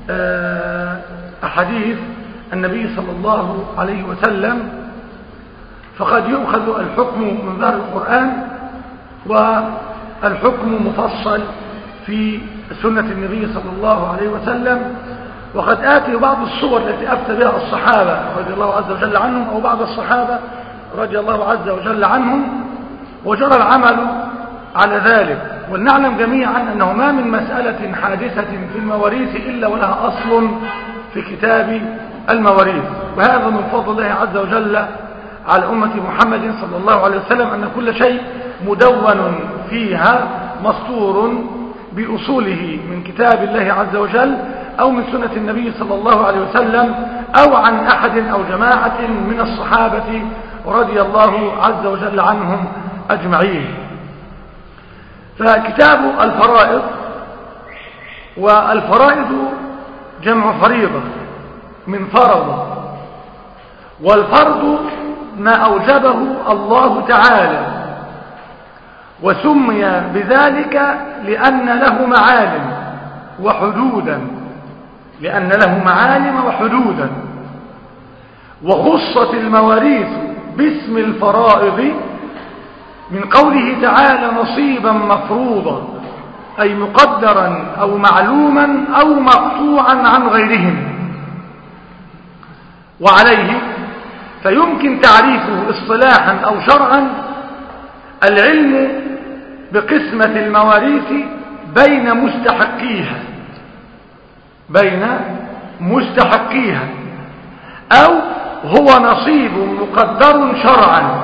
أحاديث النبي صلى الله عليه وسلم فقد يؤخذ الحكم من ظاهر القرآن والحكم مفصل في سنة النبي صلى الله عليه وسلم. وقد آتي بعض الصور التي أفتى بها الصحابة رضي الله عز وجل عنهم أو بعض الصحابة رضي الله عز وجل عنهم وجرى العمل على ذلك. ولنعلم جميعا أنه ما من مسألة حادثة في المواريث إلا ولها أصل في كتاب المواريث، وهذا من فضل الله عز وجل على أمة محمد صلى الله عليه وسلم أن كل شيء مدون فيها مسطور بأصوله من كتاب الله عز وجل أو من سنة النبي صلى الله عليه وسلم أو عن أحد أو جماعة من الصحابة رضي الله عز وجل عنهم أجمعين. فكتاب الفرائض، والفرائض جمع فريضة من فرض، والفرض ما أوجبه الله تعالى وسمي بذلك لأن له معالم وحدودا، وخصت المواريث باسم الفرائض من قوله تعالى نصيبا مفروضا، أي مقدرا أو معلوما أو مقطوعا عن غيرهم. وعليه فيمكن تعريفه اصطلاحا أو شرعا العلم بقسمة المواريث بين مستحقيها أو هو نصيب مقدر شرعا.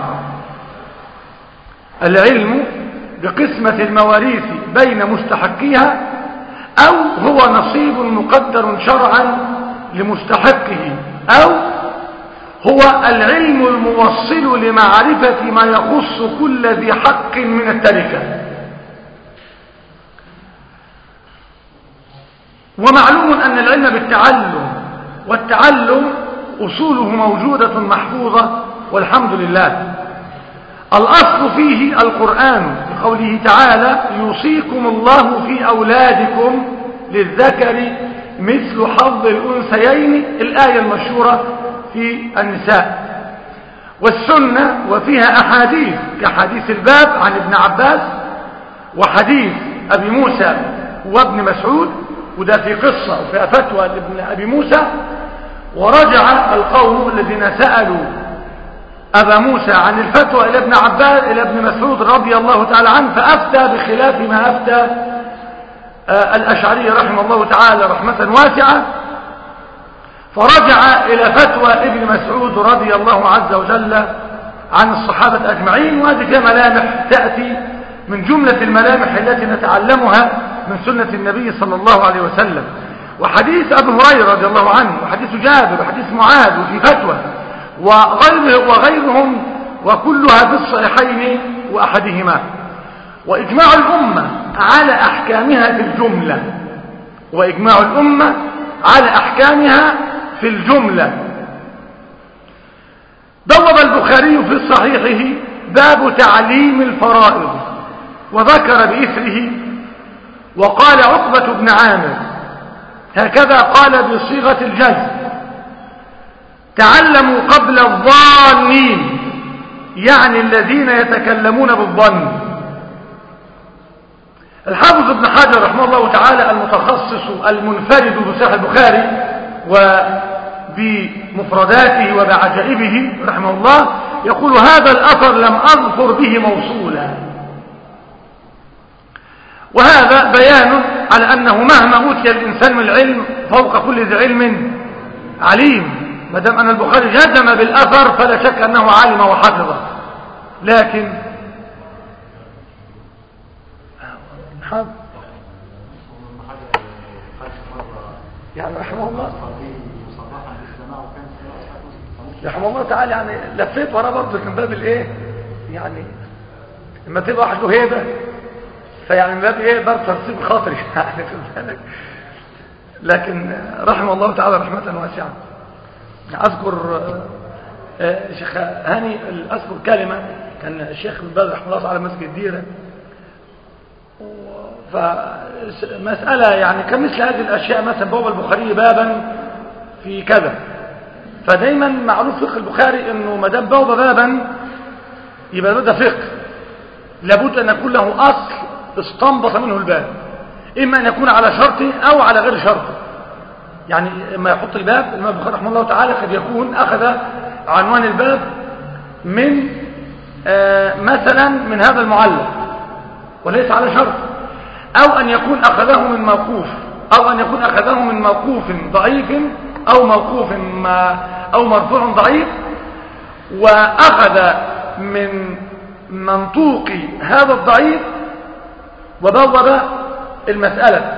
العلم بقسمة المواريث بين مستحقيها أو هو نصيب مقدر شرعا لمستحقه، أو هو العلم الموصل لمعرفة ما يخص كل ذي حق من التركة. ومعلوم أن العلم بالتعلم، والتعلم أصوله موجودة محفوظة والحمد لله. الأصل فيه القرآن بقوله تعالى يوصيكم الله في أولادكم للذكر مثل حظ الأنثيين، الآية المشهورة في النساء. والسنة وفيها أحاديث كحديث الباب عن ابن عباس وحديث أبي موسى وابن مسعود، وده في قصة وفي فتوى لابن أبي موسى. ورجع القوم الذين سألوا أبا موسى عن الفتوى إلى ابن عباس إلى ابن مسعود رضي الله تعالى عنه، فأفتى بخلاف ما أفتى الأشعري رحمه الله تعالى رحمة واسعة، فرجع إلى فتوى ابن مسعود رضي الله عز وجل عن الصحابة أجمعين. وهذه فيها ملامح تأتي من جملة الملامح التي نتعلمها من سنة النبي صلى الله عليه وسلم. وحديث أبي هريرة رضي الله عنه وحديث جابر وحديث معاذ وفي فتوى وغيرهم، وكلها في الصحيحين وأحدهما. وإجماع الأمة على أحكامها في الجملة بوب البخاري في صحيحه باب تعليم الفرائض، وذكر بإثره وقال عقبة بن عامر هكذا قال بصيغة الجزم تعلموا قبل الظانين، يعني الذين يتكلمون بالظن. الحافظ ابن حجر رحمه الله تعالى المتخصص المنفرد بصحيح البخاري وبمفرداته وبعجائبه رحمه الله يقول هذا الأثر لم أظفر به موصولا. وهذا بيان على أنه مهما أوتي الإنسان من العلم فوق كل ذي علم عليم. ما دام أن البخاري جزم بالأثر فلا شك أنه عالم وحفظه. لكن يعني رحمه الله تعالى يعني لفيت وراه برضه من باب الايه، يعني لما تبقى واحد له هيبه فيعني من باب ايه برضه ترتيب خاطري يعني في بالك. لكن رحمه الله تعالى رحمه واسعه. اذكر شيخ هاني اذكر كلمه كان الشيخ بن باز رحمه الله تعالى مسجد الديره فمسألة يعني كمثل هذه الأشياء، مثلا باب البخاري بابا في كذا، فدايما معروف فقه البخاري انه ما دام باب بابا يبقى ده فقه، لابد ان يكون له اصل استنبط منه الباب، اما ان يكون على شرطه او على غير شرطه. يعني لما يحط الباب الامام البخاري رحمه الله تعالى قد يكون اخذ عنوان الباب من مثلا من هذا المعلق وليس على شرط، او ان يكون اخذه من موقوف، او ان يكون اخذه من موقوف ضعيف او موقوف او مرفوع ضعيف، واخذ من منطوق هذا الضعيف وبوب المسألة.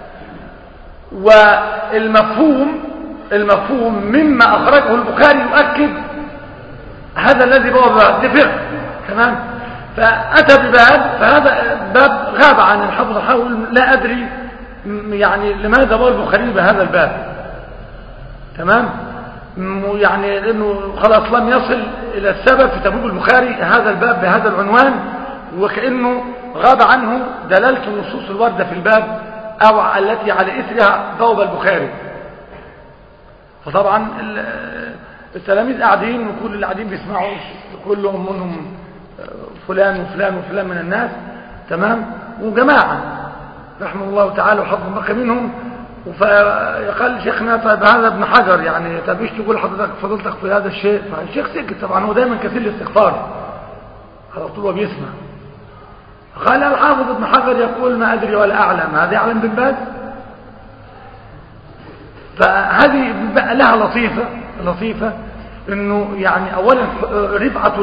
والمفهوم مما أخرجه البخاري يؤكد هذا الذي بوب دفع. تمام. فأتى بباب، فهذا باب غاب عن الحفظ، حول لا أدري يعني لماذا بوب البخاري بهذا الباب. تمام. يعني لأنه خلاص لم يصل إلى السبب في تبويب البخاري هذا الباب بهذا العنوان، وكأنه غاب عنه دلالة النصوص الواردة في الباب أو التي على إثرها بوب البخاري. فطبعا التلاميذ قاعدين، وكل اللي قاعدين بيسمعوا كلهم منهم فلان وفلان وفلان من الناس. تمام. وجماعة رحمه الله تعالى وحفظ بقى منهم. فقال شيخنا طيب هذا ابن حجر، يعني طب ايش تقول حضرتك فضلتك في هذا الشيء؟ فالشيخ سكت، طبعا هو دايما كثير الاستغفار على طول وبيسمع. قال الحافظ ابن حجر يقول ما ادري ولا اعلم، هذا يعلم بن باز؟ فهذه لها لطيفة انه يعني اولا رفعة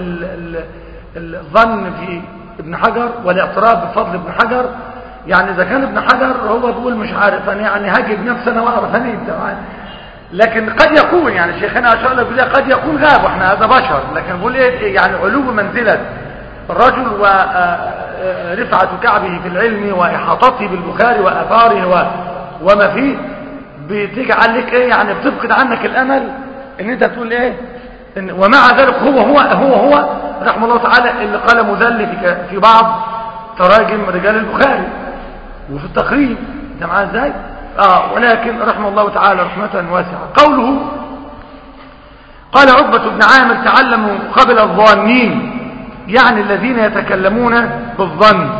الظن في ابن حجر والاعتراف بفضل ابن حجر. يعني اذا كان ابن حجر هو بيقول مش عارف انا، يعني هجد نفسي انا واعرف انا انت معايا، لكن قد يكون يعني شيخنا اشار له بيقول قد يكون غاب، واحنا هذا بشر، لكن بقول ايه يعني علو منزله الرجل ورفعه كعبه في العلم واحاطته بالبخاري واثاره وما فيه بتجعل لك ايه، يعني بتفقد عنك الامل ان انت تقول ايه ومع ذلك هو رحمه الله تعالى اللي قال مذل في بعض تراجم رجال البخاري وفي التقريب. انت معاه ازاي؟ ولكن رحمه الله تعالى رحمة واسعة. قوله قال عقبة بن عامر تعلموا قبل الظانين، يعني الذين يتكلمون بالظن.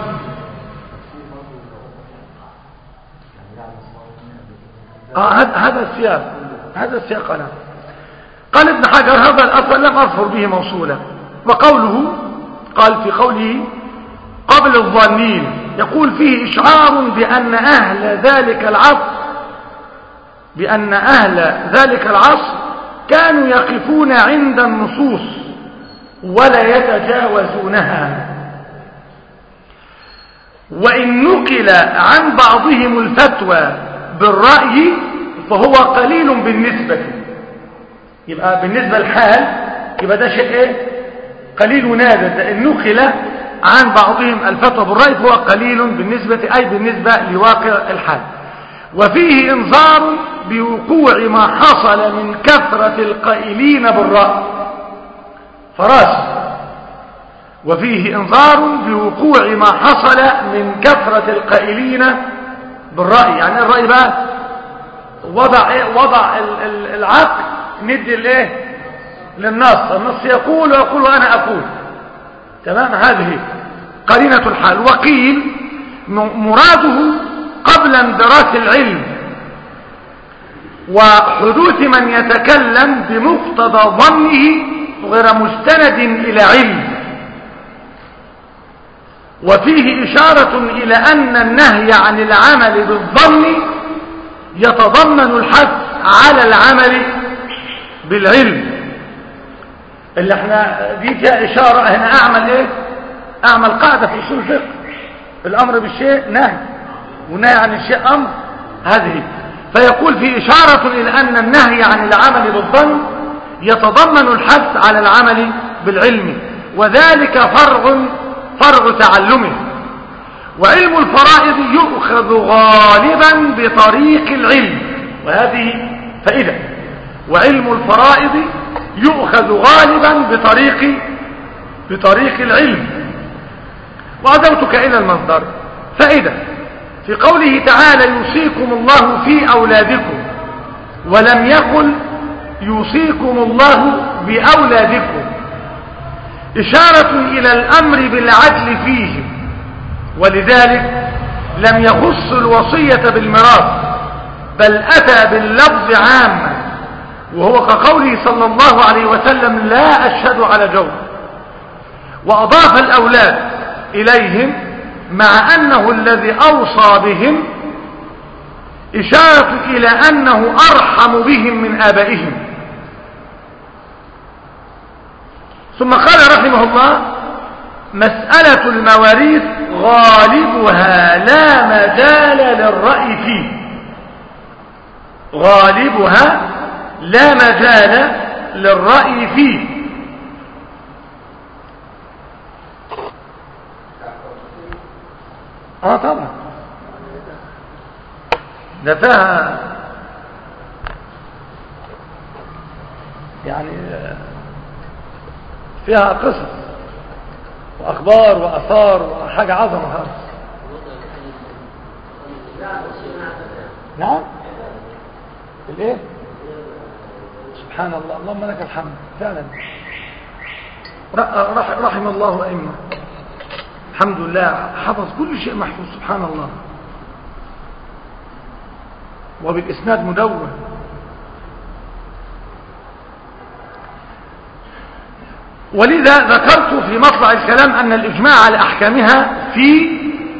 هذا السياق أنا قال ابن حجر هذا الأصل لم أظفر به موصولا. وقوله قال في قوله قبل الظانين يقول فيه إشعار بأن أهل ذلك العصر كانوا يقفون عند النصوص ولا يتجاوزونها، وإن نقل عن بعضهم الفتوى بالرأي فهو قليل بالنسبة. يبقى بالنسبة للحال يبقى ده شيء ايه قليل ونادر. إن نقل عن بعضهم الفتوى بالرأي فهو قليل بالنسبة أي بالنسبة لواقع الحال. وفيه انذار بوقوع ما حصل من كثرة القائلين بالرأي فراس. وفيه انذار بوقوع ما حصل من كثرة القائلين بالرأي، يعني الرأي بقى وضع العقل ندي الايه للنص، النص يقول ويقول وانا اقول. تمام. هذه قرينة الحال. وقيل مراده قبل اندراس العلم وحدوث من يتكلم بمقتضى ظنه غير مستند إلى علم. وفيه إشارة إلى أن النهي عن العمل بالظن يتضمن الحث على العمل بالعلم. اللي احنا دي فيها إشارة هنا أعمل ايه؟ أعمل قاعدة في أصول الفقه، الأمر بالشيء نهي ونهي عن الشيء أمر. هذه فيقول في إشارة إلى أن النهي عن العمل بالظن يتضمن الحث على العمل بالعلم، وذلك فرع تعلمه. وعلم الفرائض يؤخذ غالبا بطريق العلم، وهذه فائدة. وعلم الفرائض يؤخذ غالبا بطريق العلم. وأدوتك إلى المصدر فائدة. في قوله تعالى يوصيكم الله في أولادكم، ولم يقل يوصيكم الله بأولادكم، إشارة إلى الأمر بالعدل فيه، ولذلك لم يخص الوصية بالميراث بل أتى باللفظ عاما، وهو كقوله صلى الله عليه وسلم لا أشهد على جور، وأضاف الأولاد إليهم مع أنه الذي أوصى بهم، إشارة إلى أنه أرحم بهم من آبائهم. ثم قال رحمه الله مسألة المواريث غالبها لا مجال للرأي فيه، غالبها لا مجال للرأي فيه. طبعا ده فيها يعني فيها قصص وأخبار وأثار وحاجة عظمة خالص. نعم الايه؟ سبحان الله، اللهم لك الحمد. فعلا رحم الله أئمة، الحمد لله حفظ كل شيء محفوظ سبحان الله، وبالإسناد مدون. ولذا ذكرت في مطلع الكلام أن الإجماع على أحكامها في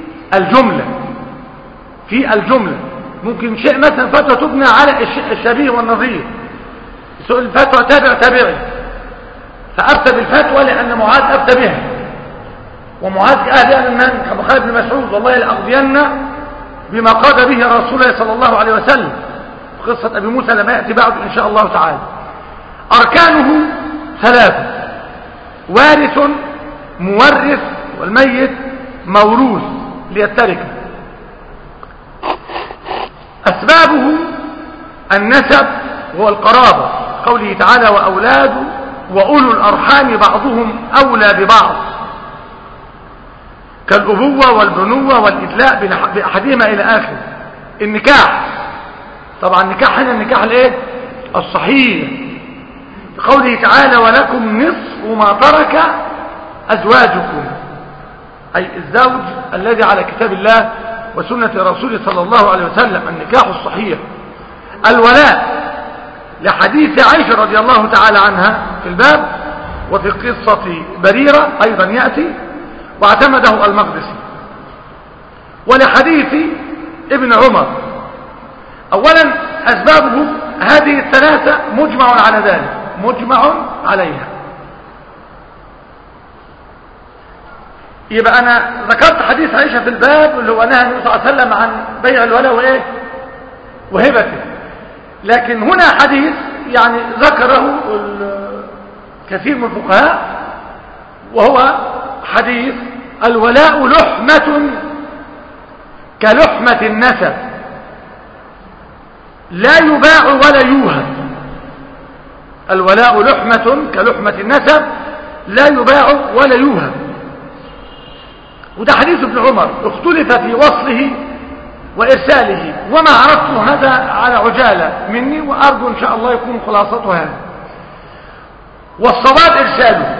الجملة ممكن شيء مثلا فتوى تبنى على الشبيه والنظير، سؤال الفتوى تابعي، فأفتى بالفتوى لأن معاذ أفتى بها، ومعاذ قال من كبخير بن مسعود والله لأقضين بما قاد به رسول الله صلى الله عليه وسلم، قصة أبي موسى لما يأتي بعد إن شاء الله تعالى. أركانه ثلاثة: وارث، مورث، والميت موروث للتركة. أسبابه النسب والقرابة، قوله تعالى وأولاد وأولو الأرحام بعضهم أولى ببعض، كالأبوة والبنوة والإدلاء بأحدهما إلى آخر. النكاح، طبعا النكاح هنا النكاح الايه الصحيح، قوله تعالى ولكم نصف ما ترك أزواجكم، أي الزوج الذي على كتاب الله وسنة رسوله صلى الله عليه وسلم، النكاح الصحيح. الولاء لحديث عائشة رضي الله تعالى عنها في الباب، وفي قصة بريرة أيضا يأتي واعتمده المقدسي. ولحديث ابن عمر. أولا أسبابه هذه الثلاثة مجمع على ذلك، مجمع عليها. يبقى أنا ذكرت حديث عائشة في الباب اللي هو نهى النبي صلى الله عليه وسلم عن بيع الولاء وإيه وهبته، لكن هنا حديث يعني ذكره كثير من الفقهاء، وهو حديث الولاء لحمة كلحمة النسب لا يباع ولا يوهب. الولاء لحمة كلحمة النسب لا يباع ولا يوهب. وده حديث ابن عمر، اختلف في وصله وإرساله، وما عرفت هذا على عجالة مني، وأرجو إن شاء الله يكون خلاصته هذا. والصواب إرساله.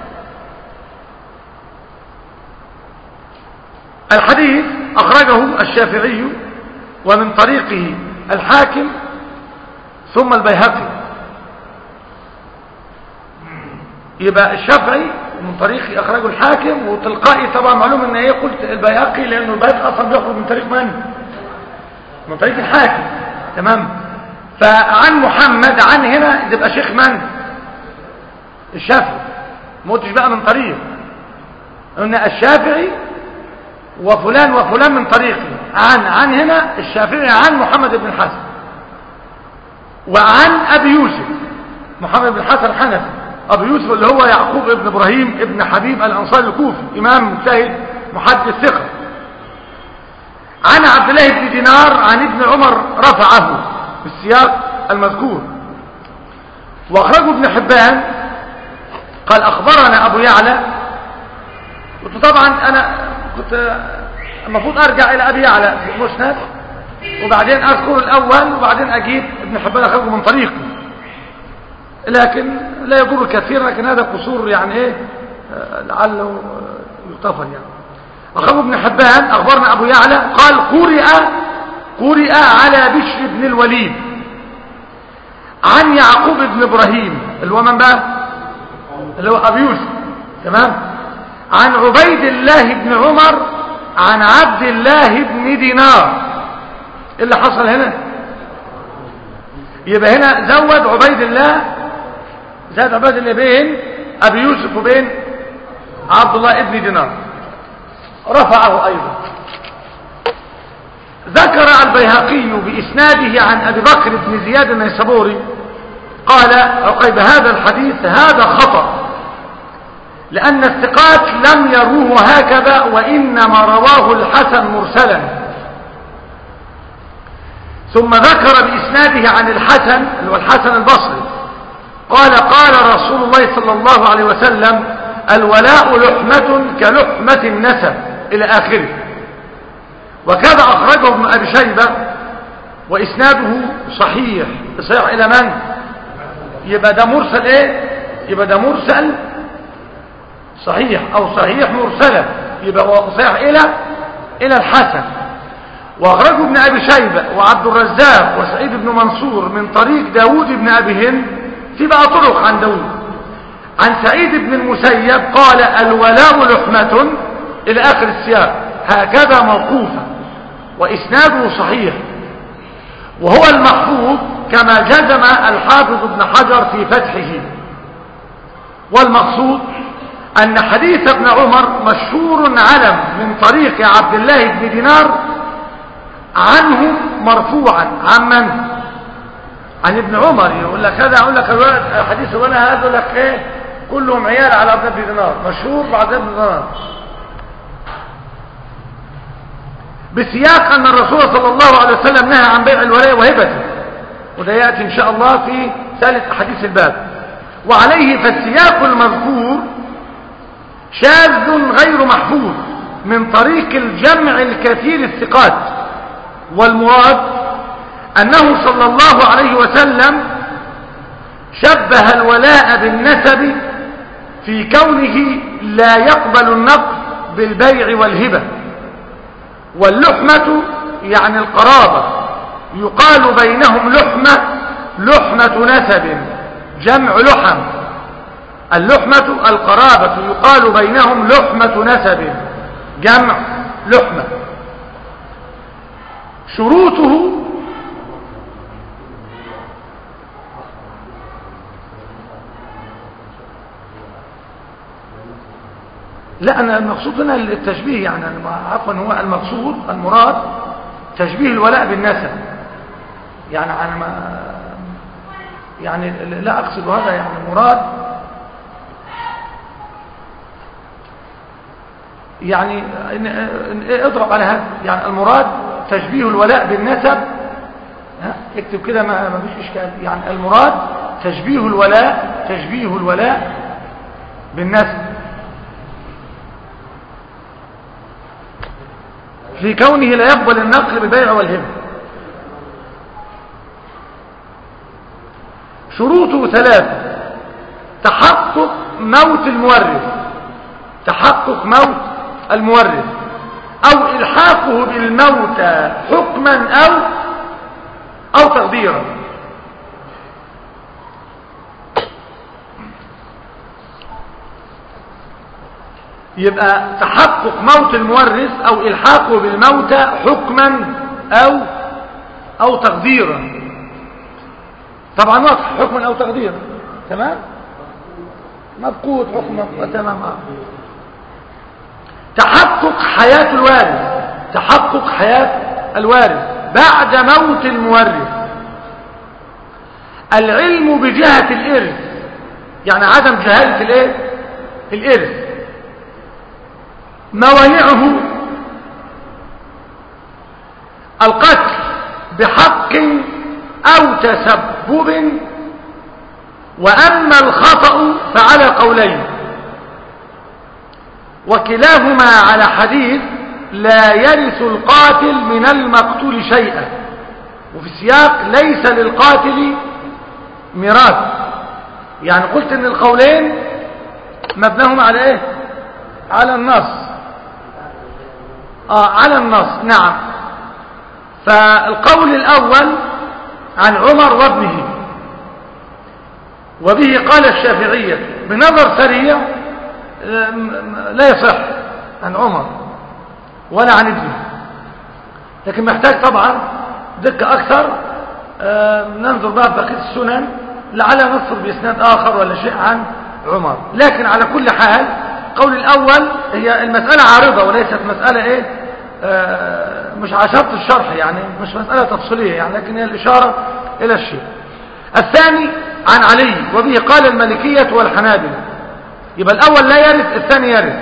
الحديث أخرجه الشافعي ومن طريقه الحاكم ثم البيهقي. يبقى الشافعي من طريقي أخرجه الحاكم، وتلقائي طبعا معلوم ان ايه قلت البيهقي لأنه البيهقي أصلا بيخرج من طريق من؟ من طريق الحاكم. تمام. فعن محمد، عن هنا يبقى شيخ من؟ الشافعي. ما قلتش بقى من طريق، ان الشافعي وفلان وفلان من طريقي، عن هنا الشافعي عن محمد بن الحسن، وعن أبي يوسف محمد بن الحسن الحنفي، أبو يوسف اللي هو يعقوب ابن إبراهيم ابن حبيب الأنصاري الكوفي، إمام مجتهد محدث ثقة. عن عبد الله بن دينار عن ابن عمر رفعه بالسياق المذكور. وأخرجه ابن حبان قال أخبرنا أبو يعلى. طبعا أنا كنت المفروض ارجع الى ابي يعلى في المسند وبعدين اذكر الاول وبعدين اجيب ابن حبان اخرجه من طريقه، لكن لا يضر كثيرا، لكن هذا قصور يعني ايه لعله يغتفر يعني. اخرجه ابن حبان اخبرنا ابو يعلى قال قرئ على بشر بن الوليد عن يعقوب بن ابراهيم اللي هو من بقى اللي هو ابي يوسف، تمام، عن عبيد الله بن عمر عن عبد الله بن دينار. ايه اللي حصل هنا؟ يبقى هنا زود عبيد الله، زاد عبيد الله بين ابي يوسف وبين عبد الله بن دينار، رفعه ايضا. ذكر البيهقي باسناده عن ابي بكر بن زياد النيسابوري قال عقيب هذا الحديث هذا خطأ، لأن الثقات لم يروه هكذا، وإنما رواه الحسن مرسلا. ثم ذكر بإسناده عن الحسن اللي هو الحسن البصري قال قال رسول الله صلى الله عليه وسلم الولاء لحمة كلحمة النسب إلى آخره. وكذا أخرجه ابن أبي شيبة وإسناده صحيح إلى من؟ يبقى ده مرسل ايه؟ يبقى ده مرسل صحيح او صحيح مرسلا، يبقى هو صحيح الى الحسن. واخرجه ابن ابي شيبه وعبد الرزاق وسعيد بن منصور من طريق داود بن ابي هند، في بقى طرق عن داود عن سعيد بن المسيب قال الولاء لحمة الى اخر السياق، هكذا موقوفا واسناده صحيح وهو المحفوظ كما جزم الحافظ ابن حجر في فتحه. والمقصود أن حديث ابن عمر مشهور علم من طريق عبد الله بن دينار عنه مرفوعا عن من؟ عن ابن عمر. يقول لك هذا، أقول لك حديث وانا هذا، يقول لك ايه كلهم عيال على عبد الله بن دينار، مشهور بعد ابن دينار، بسياق أن الرسول صلى الله عليه وسلم نهى عن بيع الولاء وهبته، وده يأتي إن شاء الله في ثالث أحاديث الباب. وعليه فالسياق المذكور شاذ غير محفوظ من طريق الجمع الكثير الثقات، والمراد أنه صلى الله عليه وسلم شبه الولاء بالنسب في كونه لا يقبل النقد بالبيع والهبة. واللحمة يعني القرابة يقال بينهم لحمة نسب جمع لحم، اللحمة القرابة يقال بينهم لحمة نسب جمع لحمة. شروطه لا، أنا المقصود هنا التشبيه، يعني عفوا هو المقصود المراد تشبيه الولاء بالنسب، يعني أنا ما يعني لا أقصد هذا، يعني مراد يعني اضرب على هذا، يعني المراد تشبيه الولاء بالنسب، اكتب كده ما فيش إشكال، يعني المراد تشبيه الولاء بالنسب في كونه لا يقبل النقل بالبيع والهبة. شروطه ثلاثة: تحقق موت المورث، أو إلحاقه بالموتى حكما أو تقديرا. يبقى تحقق موت المورث أو إلحاقه بالموتى حكما أو تقديرا. طبعا واضح، حكما أو تقديرا، تمام، مفقود حكما، تمام. تحقق حياة الوارث بعد موت المورث. العلم بجهة الإرث، يعني عدم جهالة الإرث. موانعه: القتل بحق أو تسبب، وأما الخطأ فعلى قولين، وكلاهما على حديث لا يرث القاتل من المقتول شيئا، وفي السياق ليس للقاتل ميراث. يعني قلت ان القولين مبناهم على ايه؟ على النص. على النص، نعم. فالقول الاول عن عمر وابنه، وبه قال الشافعية بنظر سريع لا يصح عن عمر ولا عن ابنه، لكن محتاج طبعا دقة أكثر. ننظر بقى بقية السنن لعل نصر بإسناد آخر ولا شيء عن عمر. لكن على كل حال قول الأول هي المسألة عارضة وليست مسألة إيه، مش على شرط الشرح، يعني مش مسألة تفصيلية يعني، لكن هي الإشارة إلى الشيء. الثاني عن علي، وبه قال المالكية والحنابلة. يبقى الأول لا يرث، الثاني يرث.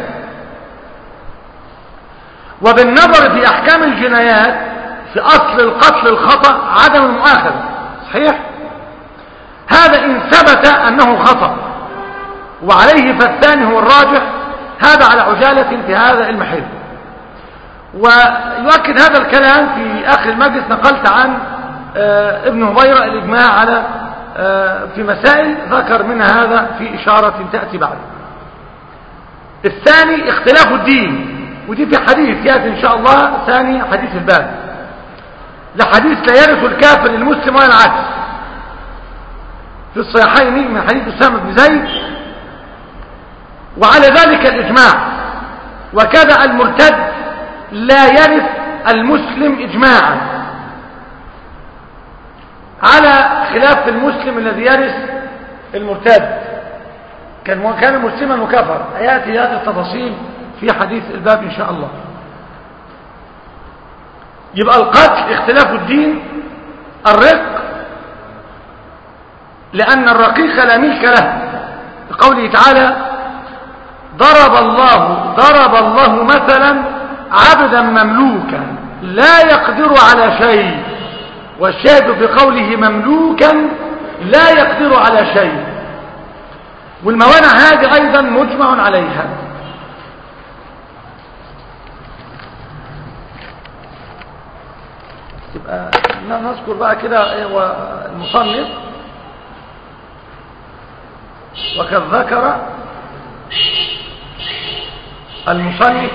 وبالنظر في أحكام الجنايات في أصل القتل الخطأ عدم المؤاخذة، صحيح؟ هذا إن ثبت أنه خطأ، وعليه فالثاني هو الراجح. هذا على عجالة في هذا المحل. ويؤكد هذا الكلام في آخر المجلس نقلت عن ابن هبيرة الإجماع على في مسائل ذكر منها هذا في إشارة تأتي بعد. الثاني اختلاف الدين، ودي في حديث يأتي إن شاء الله ثاني حديث الباب، لحديث لا يرث الكافر المسلم ولا العكس في الصحيحين من حديث أسامة بن زيد. وعلى ذلك الإجماع. وكذا المرتد لا يرث المسلم إجماعا، على خلاف المسلم الذي يرث المرتد كان مسلما وكفر. يأتي هذه التفاصيل في حديث الباب إن شاء الله. يبقى القتل اختلاف الدين. الرق لأن الرقيق لا ملك له، بقوله تعالى ضرب الله مثلا عبدا مملوكا لا يقدر على شيء، والشاهد في قوله مملوكا لا يقدر على شيء. والموانع هذه أيضا مجمع عليها. يبقى نذكر بقى كده المصنف وقد ذكر المصنف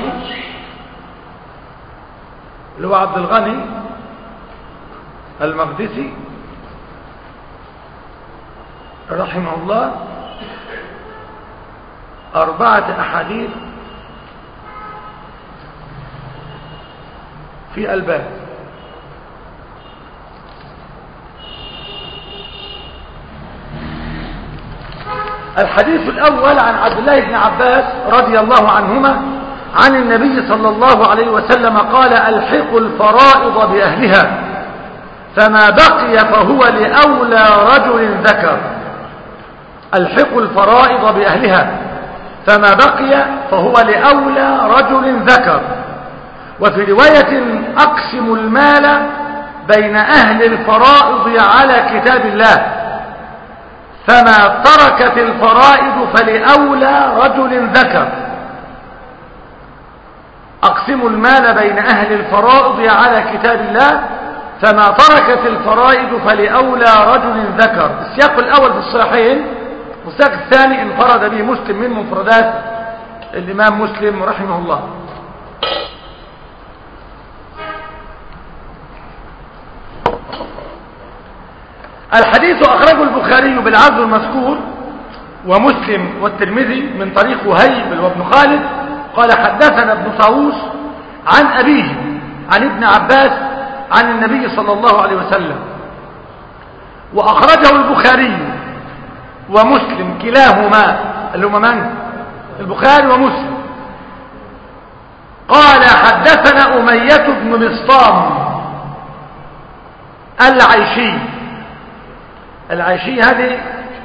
اللي هو عبد الغني المقدسي رحمه الله 4 أحاديث في الباب. الحديث الأول عن عبد الله بن عباس رضي الله عنهما عن النبي صلى الله عليه وسلم قال الحقوا الفرائض بأهلها فما بقي فهو لأولى رجل ذكر. الحقوا الفرائض بأهلها فما بقي فهو لأولى رجل ذكر. وفي رواية أقسم المال بين أهل الفرائض على كتاب الله فما تركت الفرائض فلأولى رجل ذكر. أقسم المال بين أهل الفرائض على كتاب الله فما تركت الفرائض فلأولى رجل ذكر. السياق الأول في الصحيحين، والسياق الثاني انفرد به مسلم من مفردات الإمام مسلم رحمه الله. الحديث أخرجه البخاري بالعرض المذكور ومسلم والترمذي من طريق وهيب وابن خالد قال حدثنا ابن طاووس عن أبيه عن ابن عباس عن النبي صلى الله عليه وسلم. وأخرجه البخاري ومسلم كلاهما اللي هما من؟ البخاري ومسلم. قال حدثنا أمية بن بسطام العيشي هذه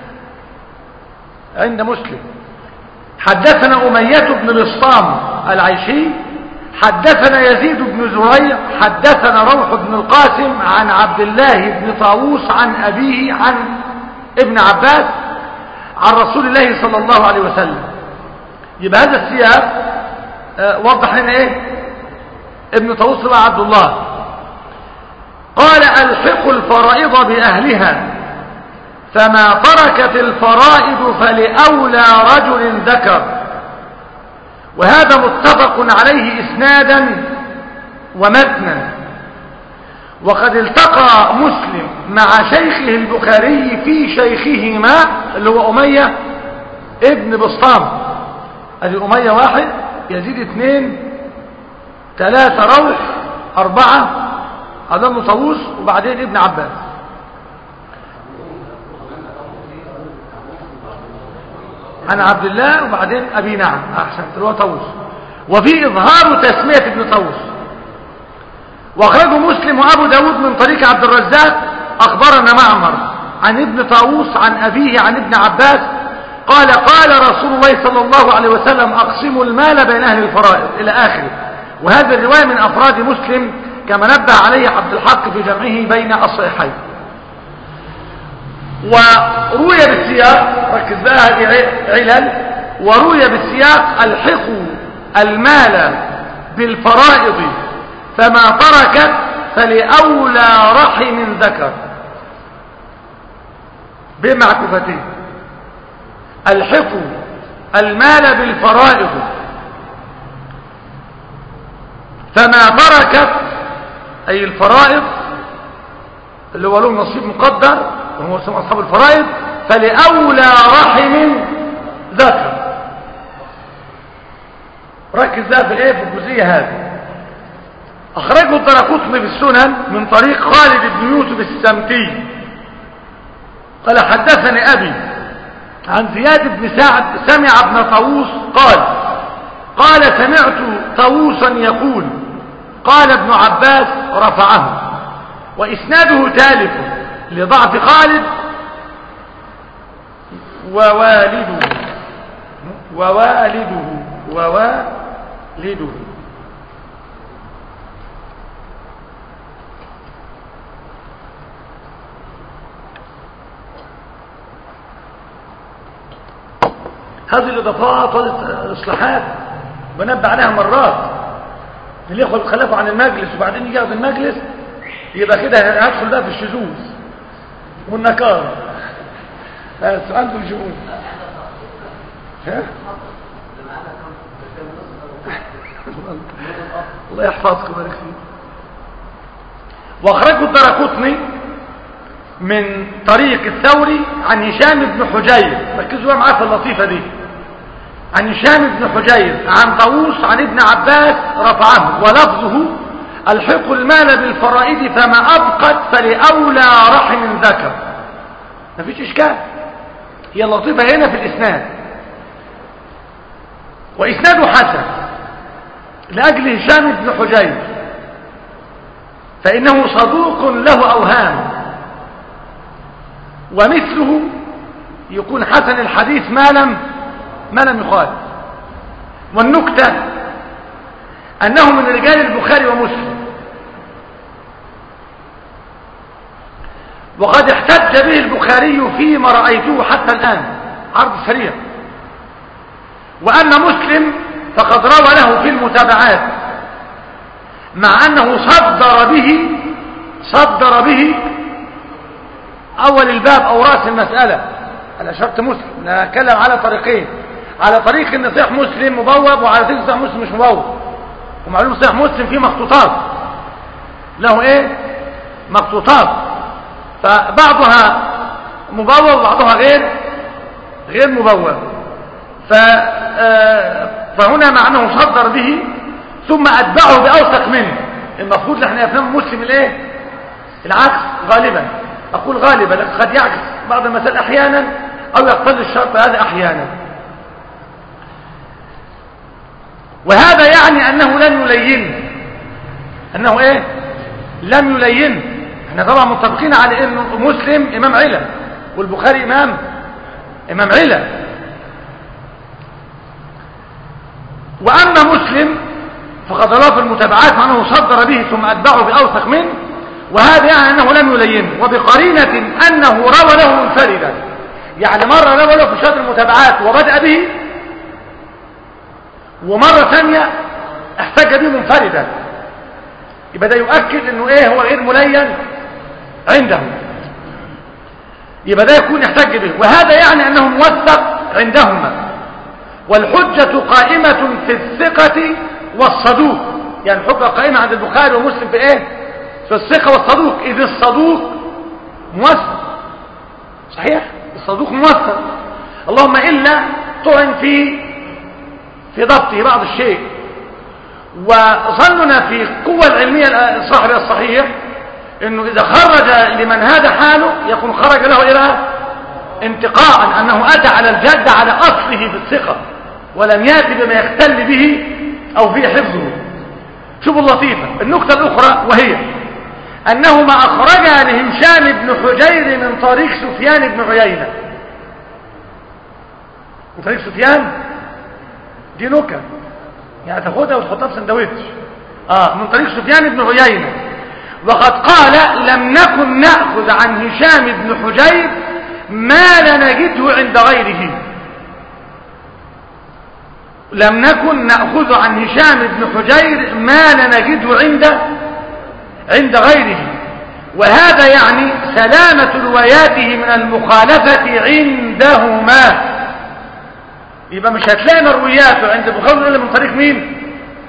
عند مسلم. حدثنا أمية بن بسطام العيشي حدثنا يزيد بن زريع حدثنا روح بن القاسم عن عبد الله بن طاووس عن أبيه عن ابن عباس عن رسول الله صلى الله عليه وسلم. يبقى هذا السياق وضح لنا ايه؟ ابن طاووس بن عبد الله قال الحقوا الفرائض بأهلها فما تركت الفرائض فلأولى رجل ذكر. وهذا متفق عليه إسنادا ومتنا. وقد التقى مسلم مع شيخه البخاري في شيخهما اللي هو أمية ابن بسطام. ادي أمية واحد، يزيد اثنين، ثلاثة روح، أربعة ابن طاووس، وبعدين ابن عباس. عن عبد الله وبعدين أبي نعم أحسنت اللي هو طاووس. وفي إظهار تسمية ابن طاووس. واخرجه مسلم وابو داود من طريق عبد الرزاق اخبرنا معمر عن ابن طاووس عن ابيه عن ابن عباس قال قال رسول الله صلى الله عليه وسلم اقسموا المال بين اهل الفرائض الى اخره. وهذه الروايه من افراد مسلم كما نبه عليه عبد الحق في جمعه بين الصحيحين. وروي بالسياق، ركز بقى هذه علل، وروي بالسياق الحقوا المال بالفرائض فما تركت فلأولى رحم ذكر بمعكوفتين. الحقوا المال بالفرائض فما تركت أي الفرائض اللي هو لهم نصيب مقدر وهو اسمه أصحاب الفرائض فلأولى رحم ذكر. ركز بقى في الايه في الجزئية هذه. أخرجه الدرقطني في السنن من طريق خالد بن يوسف السمتي قال حدثني أبي عن زياد بن سعد سمع ابن طاووس قال سمعت طاووسا يقول قال ابن عباس رفعه. وإسناده تالف لضعف خالد ووالده هذه الإضافات والإصلاحات بنبه عليها مرات. الإخوة بيتخلفوا عن المجلس وبعدين يجي ياخد المجلس يبقى كده هدخل بقى في الشذوذ والنكار. السؤال دول شؤون. الله يحفظكم ويبارك فيكم. واخرجه الدرقطني من طريق الثوري عن هشام بن حجير، ركزوا معايا في اللطيفه دي، عن هشام بن حجير عن طاووس عن ابن عباس رفعه ولفظه الحقوا المال بالفرائض فما ابقت فلأولى رحم ذكر. مفيش اشكال، هي اللطيفه هنا في الاسناد. واسناده حسن لاجل هشام بن حجير فانه صدوق له اوهام، ومثله يكون حسن الحديث ما لم يخالف. والنكتة أنه من رجال البخاري ومسلم، وقد احتج به البخاري فيما رأيته حتى الآن عرض سريع. وأن مسلم فقد روى له في المتابعات مع أنه صدر به أول الباب أو رأس المسألة على شرط مسلم. نتكلم على طريقين، على طريق ان صحيح مسلم مبوب، وعلى طريق صحيح مسلم مش مبوب. ومعلوم صحيح مسلم فيه مخطوطات، له ايه مخطوطات، فبعضها مبوب وبعضها غير مبوب. فهنا معناه صدر به ثم اتبعه باوثق منه. المفروض احنا افهم مسلم الايه العكس غالبا، اقول غالبا قد يعكس بعض المسائل احيانا او يقتضي الشرط هذا احيانا. وهذا يعني انه لم يلين، انه ايه لم يلين. احنا طبعا متفقين على انه مسلم امام علة والبخاري امام علة. واما مسلم فقد روى في المتابعات مع انه صدر به ثم اتبعه باوثق منه، وهذا يعني انه لم يلين. وبقرينة انه روى له منفردا، يعني مرة روى له في شهر المتابعات وبدأ به، ومرة ثانية احتج به منفردا. يبقى ده يؤكد انه ايه هو غير ملين عنده، يبقى ده يكون يحتج به، وهذا يعني انه موثق عندهما. والحجة قائمة في الثقة والصدوق، يعني الحجة قائمة عند البخاري ومسلم في ايه؟ في الثقة والصدوق، اذ الصدوق موثق. صحيح، الصدوق موثق، اللهم الا طعن في ضبطه بعض الشيء. وظننا في القوة العلمية صاحب الصحيح انه اذا خرج لمن هذا حاله يكون خرج له الى انتقاء، انه اتى على الجد على اصله في الثقة ولم ياتي بما يختل به او فيه حفظه. شوفوا اللطيفة النكتة الاخرى، وهي انهما اخرجا لهشام بن حجير من طريق سفيان بن عيينة. من طريق سفيان دي نكتة يعني تاخدها وتحطها في سندوتش. من طريق سفيان بن عيينة. وقد قال لم نكن نأخذ عن هشام بن حجير ما لا نجده عند غيره. لم نكن نأخذ عن هشام بن حجير ما لا نجده عند غيره. وهذا يعني سلامة رواياته من المخالفة عندهما. يبقى مش هتلاقي مروياته عند البخاري الا من طريق مين؟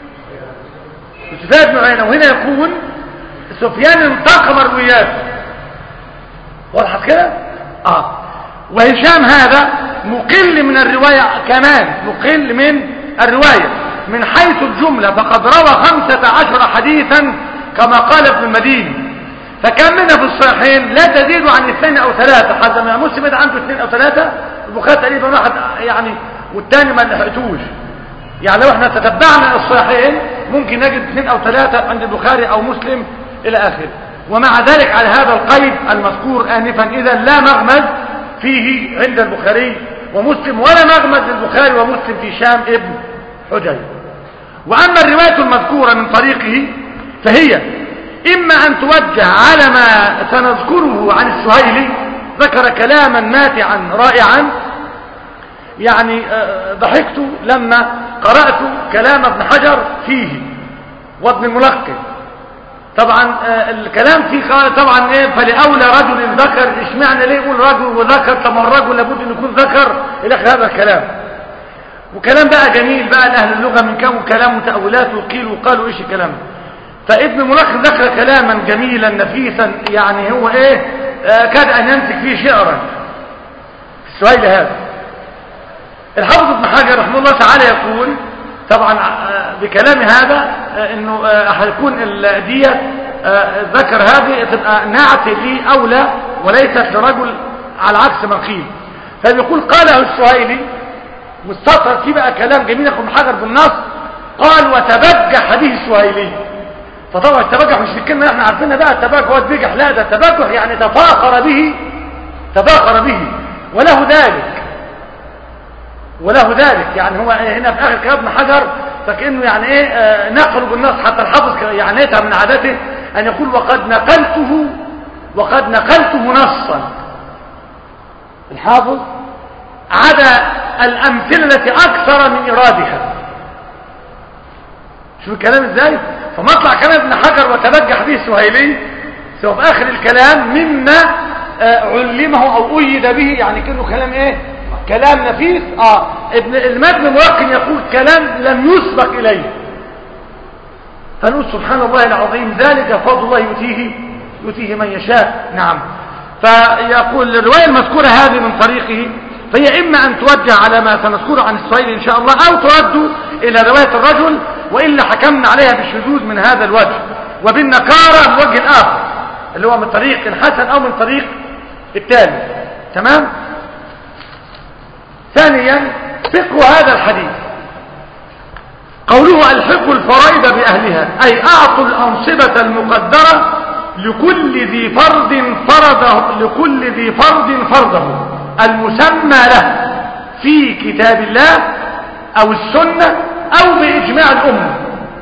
سفيان بن عيينة. وهنا يكون سفيان انتقى مروياته، واضح كده؟ وهشام هذا مقل من الرواية، كمان مقل من الرواية من حيث الجملة، فقد روى 15 حديثا كما قال ابن المديني، فكان منها في الصحيحين لا تزيد عن 2 أو 3. حتى ما مسلم عنده 2 أو 3، البخاري تقريبا واحد يعني، والتاني ما لحقتوش. يعني لو احنا تتبعنا الصحيحين ممكن نجد 2 أو 3 عند البخاري او مسلم الى اخره. ومع ذلك على هذا القيد المذكور آنفا، اذا لا مغمز فيه عند البخاري ومسلم، ولا مغمز للبخاري ومسلم في هشام ابن حجير. واما الرواية المذكورة من طريقه فهي اما ان توجه على ما سنذكره عن السهيلي، ذكر كلاما ماتعا رائعا، يعني ضحكت لما قرأت كلام ابن حجر فيه وابن الملقن. طبعا الكلام فيه قال طبعا ايه، فلأولى رجل ذكر، اشمعنى ليه يقول رجل وذكر؟ طب ما الرجل لابد ان يكون ذكر الى اخر هذا الكلام. وكلام بقى جميل بقى لاهل اللغة من كم كلام متأولات وقيل وقالوا ايش الكلام. فابن الملقن ذكر كلاما جميلا نفيسا، يعني هو ايه كاد ان يمسك فيه شعرا السهيل هذا. الحافظ ابن حجر رحمه الله تعالى يقول طبعا بكلام هذا انه هيكون ديت ذكر هذه تبقى نعت لي اولى وليست لرجل على عكس ما قيل. فبيقول قاله السهيلي واستطرد فيه بقى كلام جميل ابن حجر بالنص، قال وتبجح به السهيلي. فطبعا التبجح مش الكلمه احنا عارفينها بقى، التبجح هو البجح، لا ده التبجح يعني تفاخر به وله ذلك يعني هو هنا في اخر كلام ابن حجر فكانه يعني ايه نقل بالنص. حتى الحافظ يعني من عادته ان يقول وقد نقلته نصا. الحافظ عدا الامثله التي اكثر من ارادها. شوف الكلام ازاي. فمطلع كلام ابن حجر وتبجح به السهيلي سوف اخر الكلام مما علمه او ايد به، يعني كانه كلام ايه، كلام نفيس. ابن المتن الملقن يقول كلام لم يسبق اليه. فنقول سبحان الله العظيم، ذلك فضل الله يؤتيه من يشاء. نعم. فيقول الرواية المذكورة هذه من طريقه فهي اما ان توجه على ما سنذكره عن السهيلي ان شاء الله، او ترد الى رواية الرجل، والا حكمنا عليها بالشذوذ من هذا الوجه وبالنكارة الوجه الاخر اللي هو من طريق حسن او من طريق التالي. تمام. ثانيا فقه هذا الحديث، قوله الحقوا الفرائض بأهلها، أي أعطوا الأنصبة المقدرة لكل ذي فرض فرضه المسمى له في كتاب الله أو السنة أو بإجماع الأمة.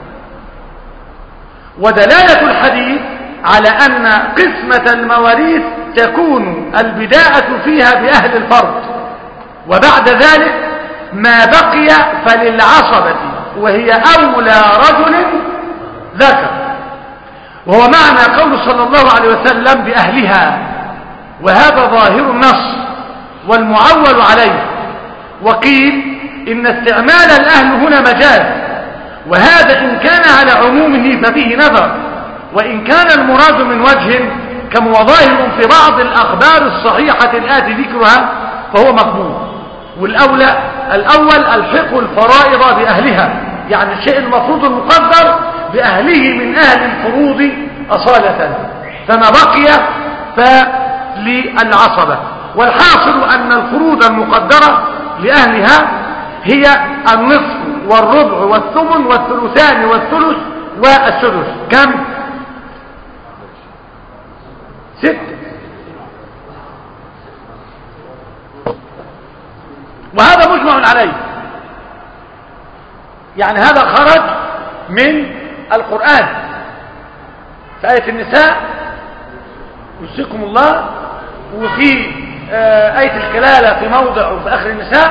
ودلالة الحديث على أن قسمة المواريث تكون البداءة فيها بأهل الفرض، وبعد ذلك ما بقي فللعصبة، وهي أولى رجل ذكر. وهو معنى قول صلى الله عليه وسلم بأهلها، وهذا ظاهر النص والمعول عليه. وقيل إن استعمال الأهل هنا مجاز، وهذا إن كان على عمومه ففيه نظر، وإن كان المراد من وجه كما هو ظاهر في بعض الأخبار الصحيحة الآتي ذكرها فهو مقبول. والأولى الأول الحق الفرائض بأهلها، يعني الشيء المفروض المقدر بأهله من أهل الفروض أصالة، فما بقي فللعصبة. والحاصل أن الفروض المقدرة لأهلها هي النصف والربع والثمن والثلثان والثلث والسدس. كم؟ 6. وهذا مجمع عليه، يعني هذا خرج من القرآن في آية النساء يوصيكم الله، وفي آية الكلالة في موضع وفي آخر النساء.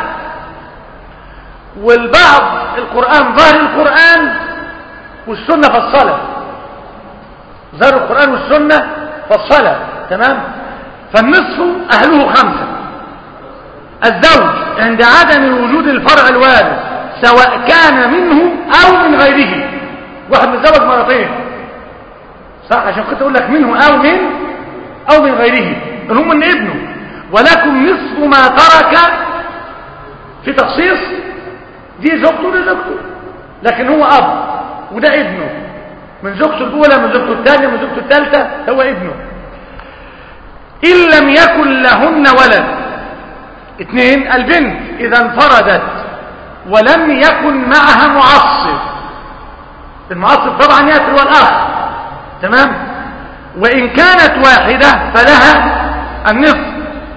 والبعض القرآن ظاهر القرآن والسنة فالصلاة، ظاهر القرآن والسنة فالصلاة، تمام. فالنصف أهله 5. الزوج عند عدم وجود الفرع الوارث سواء كان منه أو من غيره. واحد متزوج مرتين، صح؟ عشان كنت أقول لك منه أو من غيره، هم من ابنه. ولكم نصف ما ترك في تخصيص، دي زوجته ودي زوجته، لكن هو أب وده ابنه، من زوجته الأولى من زوجته الثانية من زوجته الثالثة، هو ابنه. إن لم يكن لهن ولد. 2 البنت إذا انفردت ولم يكن معها معصب. المعصب طبعا يأتي هو الأخ، تمام. وإن كانت واحدة فلها النصف.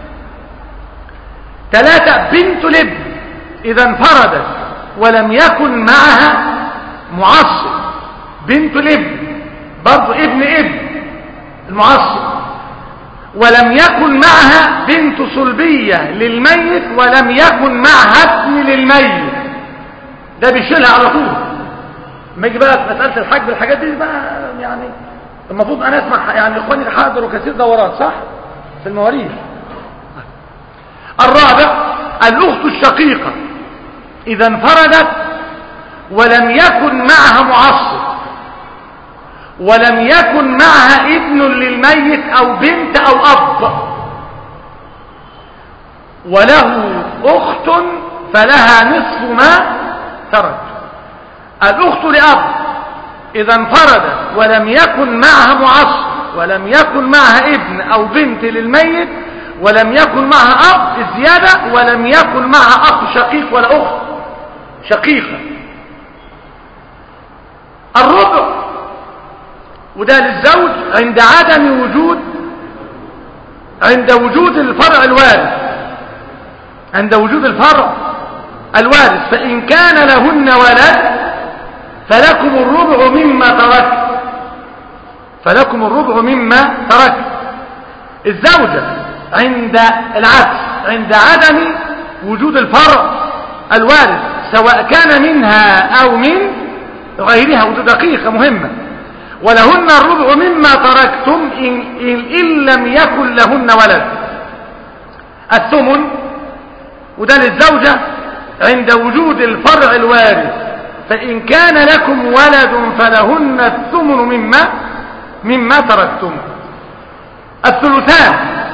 3 بنت الابن إذا انفردت ولم يكن معها معصب. بنت الابن برضو ابن المعصب، ولم يكن معها بنت صلبية للميت ولم يكن معها ابن للميت. ده بيشيلها على طول. ما يجي بقى مسألة الحج بالحاجات دي بقى، يعني المفروض أنا أسمع يعني إخواني حاضروا كثير دورات، صح؟ في المواريث. 4 الأخت الشقيقة إذا انفردت ولم يكن معها معصب ولم يكن معها ابن للميت أو بنت أو أب، وله أخت فلها نصف ما ترك. الأخت لأب إذا انفردت ولم يكن معها معصب ولم يكن معها ابن أو بنت للميت ولم يكن معها أب الزيادة ولم يكن معها أخ شقيق ولا أخت شقيقة. الربع وده للزوج عند عدم وجود الفرع الوارث، عند وجود الفرع الوارث. فإن كان لهن ولد فلكم الربع مما ترك. الزوجة عند العكس، عند عدم وجود الفرع الوارث سواء كان منها أو من غيرها، ودي دقيقة مهمة. ولهن الربع مما تركتم إن لم يكن لهن ولد. الثمن وده للزوجة عند وجود الفرع الوارث، فإن كان لكم ولد فلهن الثمن مما تركتم. الثلثان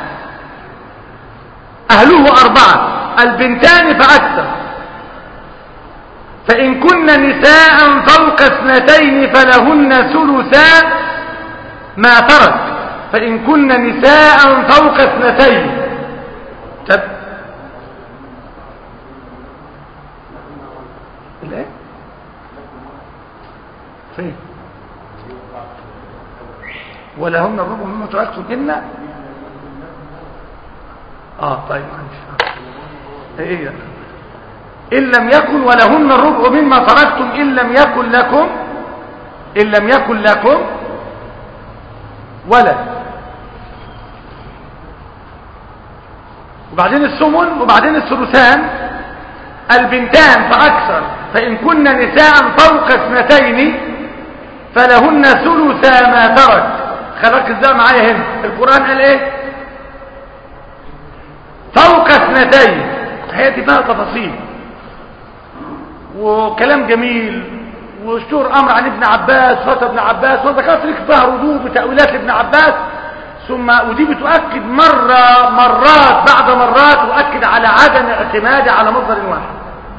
أهله 4 البنتان فأكثر، فإن كن نساء فوق 2 فلهن ثلثا ما ترك. فإن كن نساء فوق 2 طب الايه فين؟ ولهن الربع مما تركتم إن طيب معلش ايه إن لم يكن ولهن الربع مما تركتم إن لم يكن لكم ولد. وبعدين الثمن وبعدين الثلثان. البنتان فأكثر، فإن كن نساء فوق 2 فلهن ثلث ما ترك. خليك ازاي معايا هنا القرآن قال ايه؟ فوق اثنتين. هي دي بقى تفاصيل وكلام جميل واشتهر امر عن ابن عباس فتى ابن عباس وذكرت لك فيها ردود وتأويلات ابن عباس، ثم ودي بتؤكد مرات بعد مرات وأكد على عدم اعتماد على مصدر واحد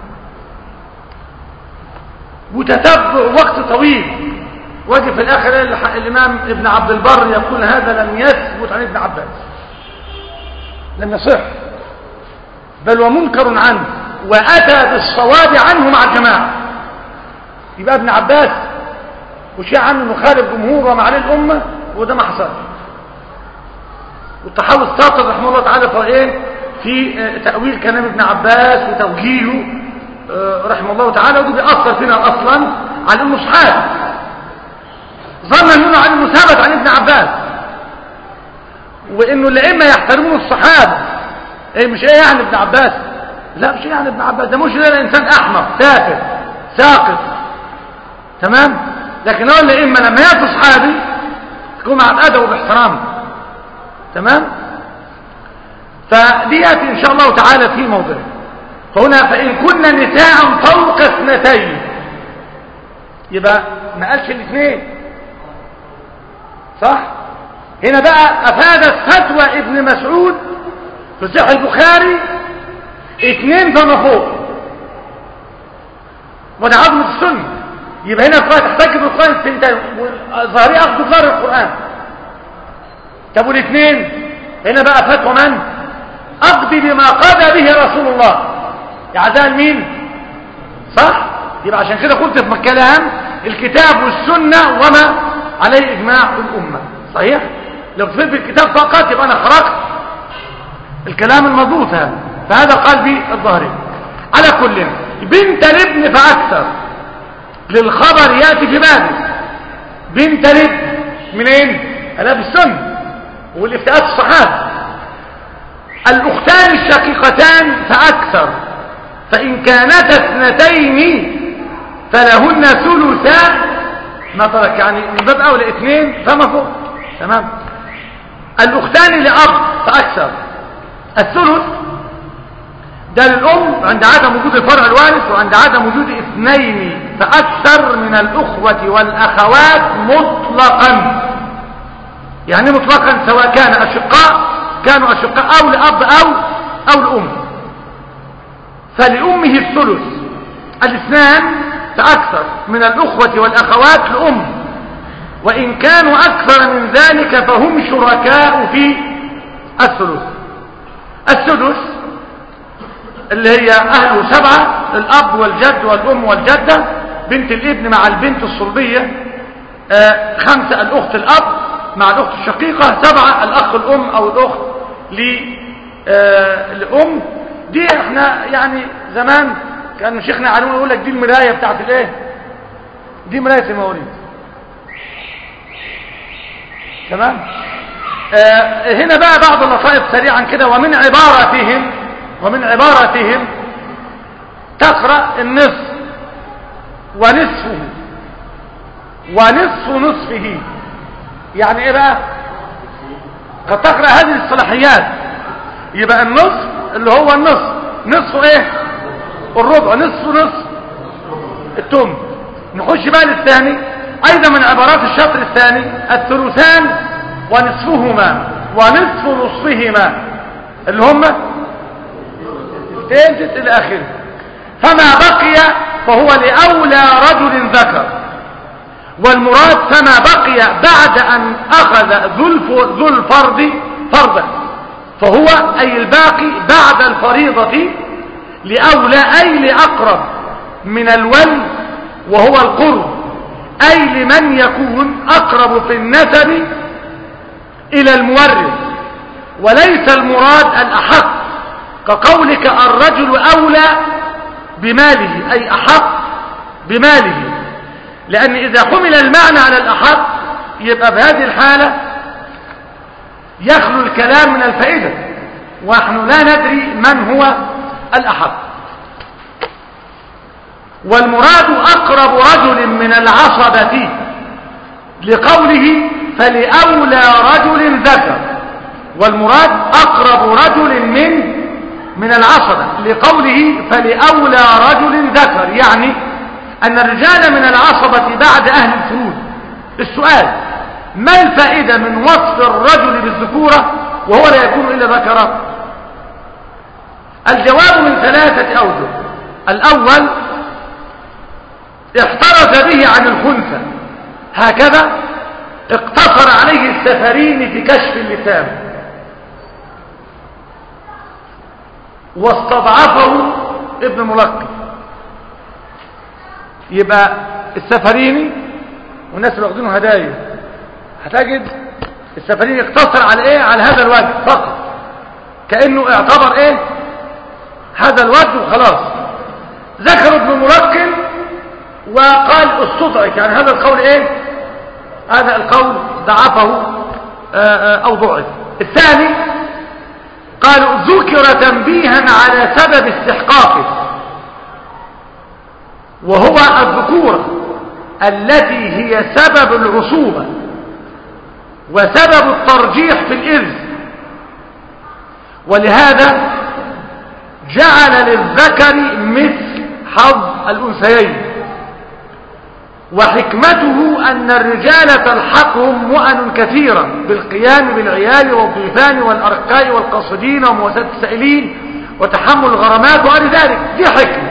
وتتبع وقت طويل. واجي في الاخر الامام ابن عبد البر يقول هذا لم يثبت عن ابن عباس، لم يصح بل ومنكر عنه، واتى بالصواب عنه مع الجماعه. يبقى ابن عباس وشيء عنه مخالف جمهور ومع عليه الامه، وده ما حصلش. والطحاوي الساطر رحمه الله تعالى في تاويل كلام ابن عباس وتوجيهه رحمه الله تعالى، وده بيأثر فينا اصلا على انه صحابي، ظن انه عن المثابت عن ابن عباس، وانه الائمه يحترمون الصحابه. ايه مش ايه يعني ابن عباس؟ لا مش ايه يعني ابن عباس، ده مش ده انسان احمق تافه ساقط، تمام. لكن هو الائمه لما ياتوا صحابي تكون مع الادب وباحترام، تمام. فدي ياتي ان شاء الله تعالى في موضع. فهنا فان كنا نساء فوق اثنتين، يبقى ما قالش الاثنين، صح؟ هنا بقى افادت فتوى ابن مسعود في صحيح البخاري 2 فما فوق، وده عظمة السنة. يبقى هنا تحتاج بالقرآن الثنتين، ظاهري اخذ ظاهر القرآن. طب والاثنين هنا بقى فتوى من؟ اقضي بما قضى به رسول الله، يعزال مين؟ صح؟ يبقى عشان كده قلت في الكلام الكتاب والسنة وما عليه اجماع الامة، صحيح؟ لو كتبت بالكتاب فقط يبقى انا خرجت الكلام المضبوط هذا، فهذا قلبي الظاهري. على كل بنت الابن فاكثر للخبر ياتي في بالي. بنت الابن منين؟ انا بالسنة والافتاءات الصحابة. الاختان الشقيقتان فاكثر، فان كانتا 2 فلهن ثلثا ما ترك، يعني من باب اولى 2 فما فوق، تمام. الاختان لاب فاكثر، الثلث ده للام عند عدم وجود الفرع الوارث، وعند عدم وجود 2 فاكثر من الاخوه والاخوات مطلقا. يعني مطلقا سواء كانوا اشقاء او لاب او لام. فلامه الثلث، 2 فاكثر من الاخوه والاخوات لام، وان كانوا اكثر من ذلك فهم شركاء في الثلث. السدس اللي هي اهله 7، الاب والجد والام والجده، بنت الابن مع البنت الصلبيه 5 الاخت الاب مع الاخت الشقيقه، 7 الاخ الام او الاخت لام. دي احنا يعني زمان كان شيخنا علوم يقول لك دي المرايه بتاعت الايه، دي مرايه المواريث، تمام. هنا بقى بعض اللطائف سريعا كده. ومن عبارتهم تقرأ النصف ونصفه ونصف نصفه. يعني ايه بقى؟ قد تقرأ هذه الصلاحيات. يبقى النصف اللي هو النصف، نصفه ايه؟ الربع، نصف التم. نخش بقى للثاني ايضا من عبارات الشطر الثاني، الثلثان ونصفهما ونصف نصفهما، اللي هم الثالث الى اخره. فما بقي فهو لاولى رجل ذكر، والمراد فما بقي بعد ان اخذ ذو الفرض فرضا، فهو اي الباقي بعد الفريضة لاولى اي لاقرب من الول وهو القرب، اي لمن يكون اقرب في النسب الى المورث، وليس المراد الاحق كقولك الرجل اولى بماله، اي احق بماله، لان اذا حمل المعنى على الاحق يبقى بهذه الحالة يخلو الكلام من الفائدة، ونحن لا ندري من هو الاحق. والمراد اقرب رجل من العصبة لقوله فلأولى رجل ذكر، والمراد أقرب رجل من العصبة، لقوله فلأولى رجل ذكر، يعني أن الرجال من العصبة بعد أهل الفروض. السؤال: ما الفائدة من وصف الرجل بالذكورة وهو لا يكون إلا ذكرا؟ الجواب من 3 أوجه. الأول: احترز به عن الخنثى، هكذا اقتصر عليه السفرين في كشف اللسان، واستضعفه ابن ملقن. يبقى السفريني والناس اللي واخدينه هدايا هتجد السفريني اقتصر على ايه؟ على هذا الوجه فقط، كأنه اعتبر ايه؟ هذا الوجه وخلاص. ذكر ابن ملقن وقال استضعف، يعني هذا القول ايه؟ هذا القول ضعفه او ضعف. الثاني قالوا ذكر تنبيها على سبب استحقاقه، وهو الذكورة التي هي سبب العصوبة وسبب الترجيح في الإرث، ولهذا جعل للذكر مثل حظ الأنثيين. وحكمته أن الرجال تلحقهم مؤن كثيرة بالقيام بالعيال والضيفان والأرقاء والقاصدين ومواساة السائلين وتحمل الغرامات وغير ذلك، دي حكمة.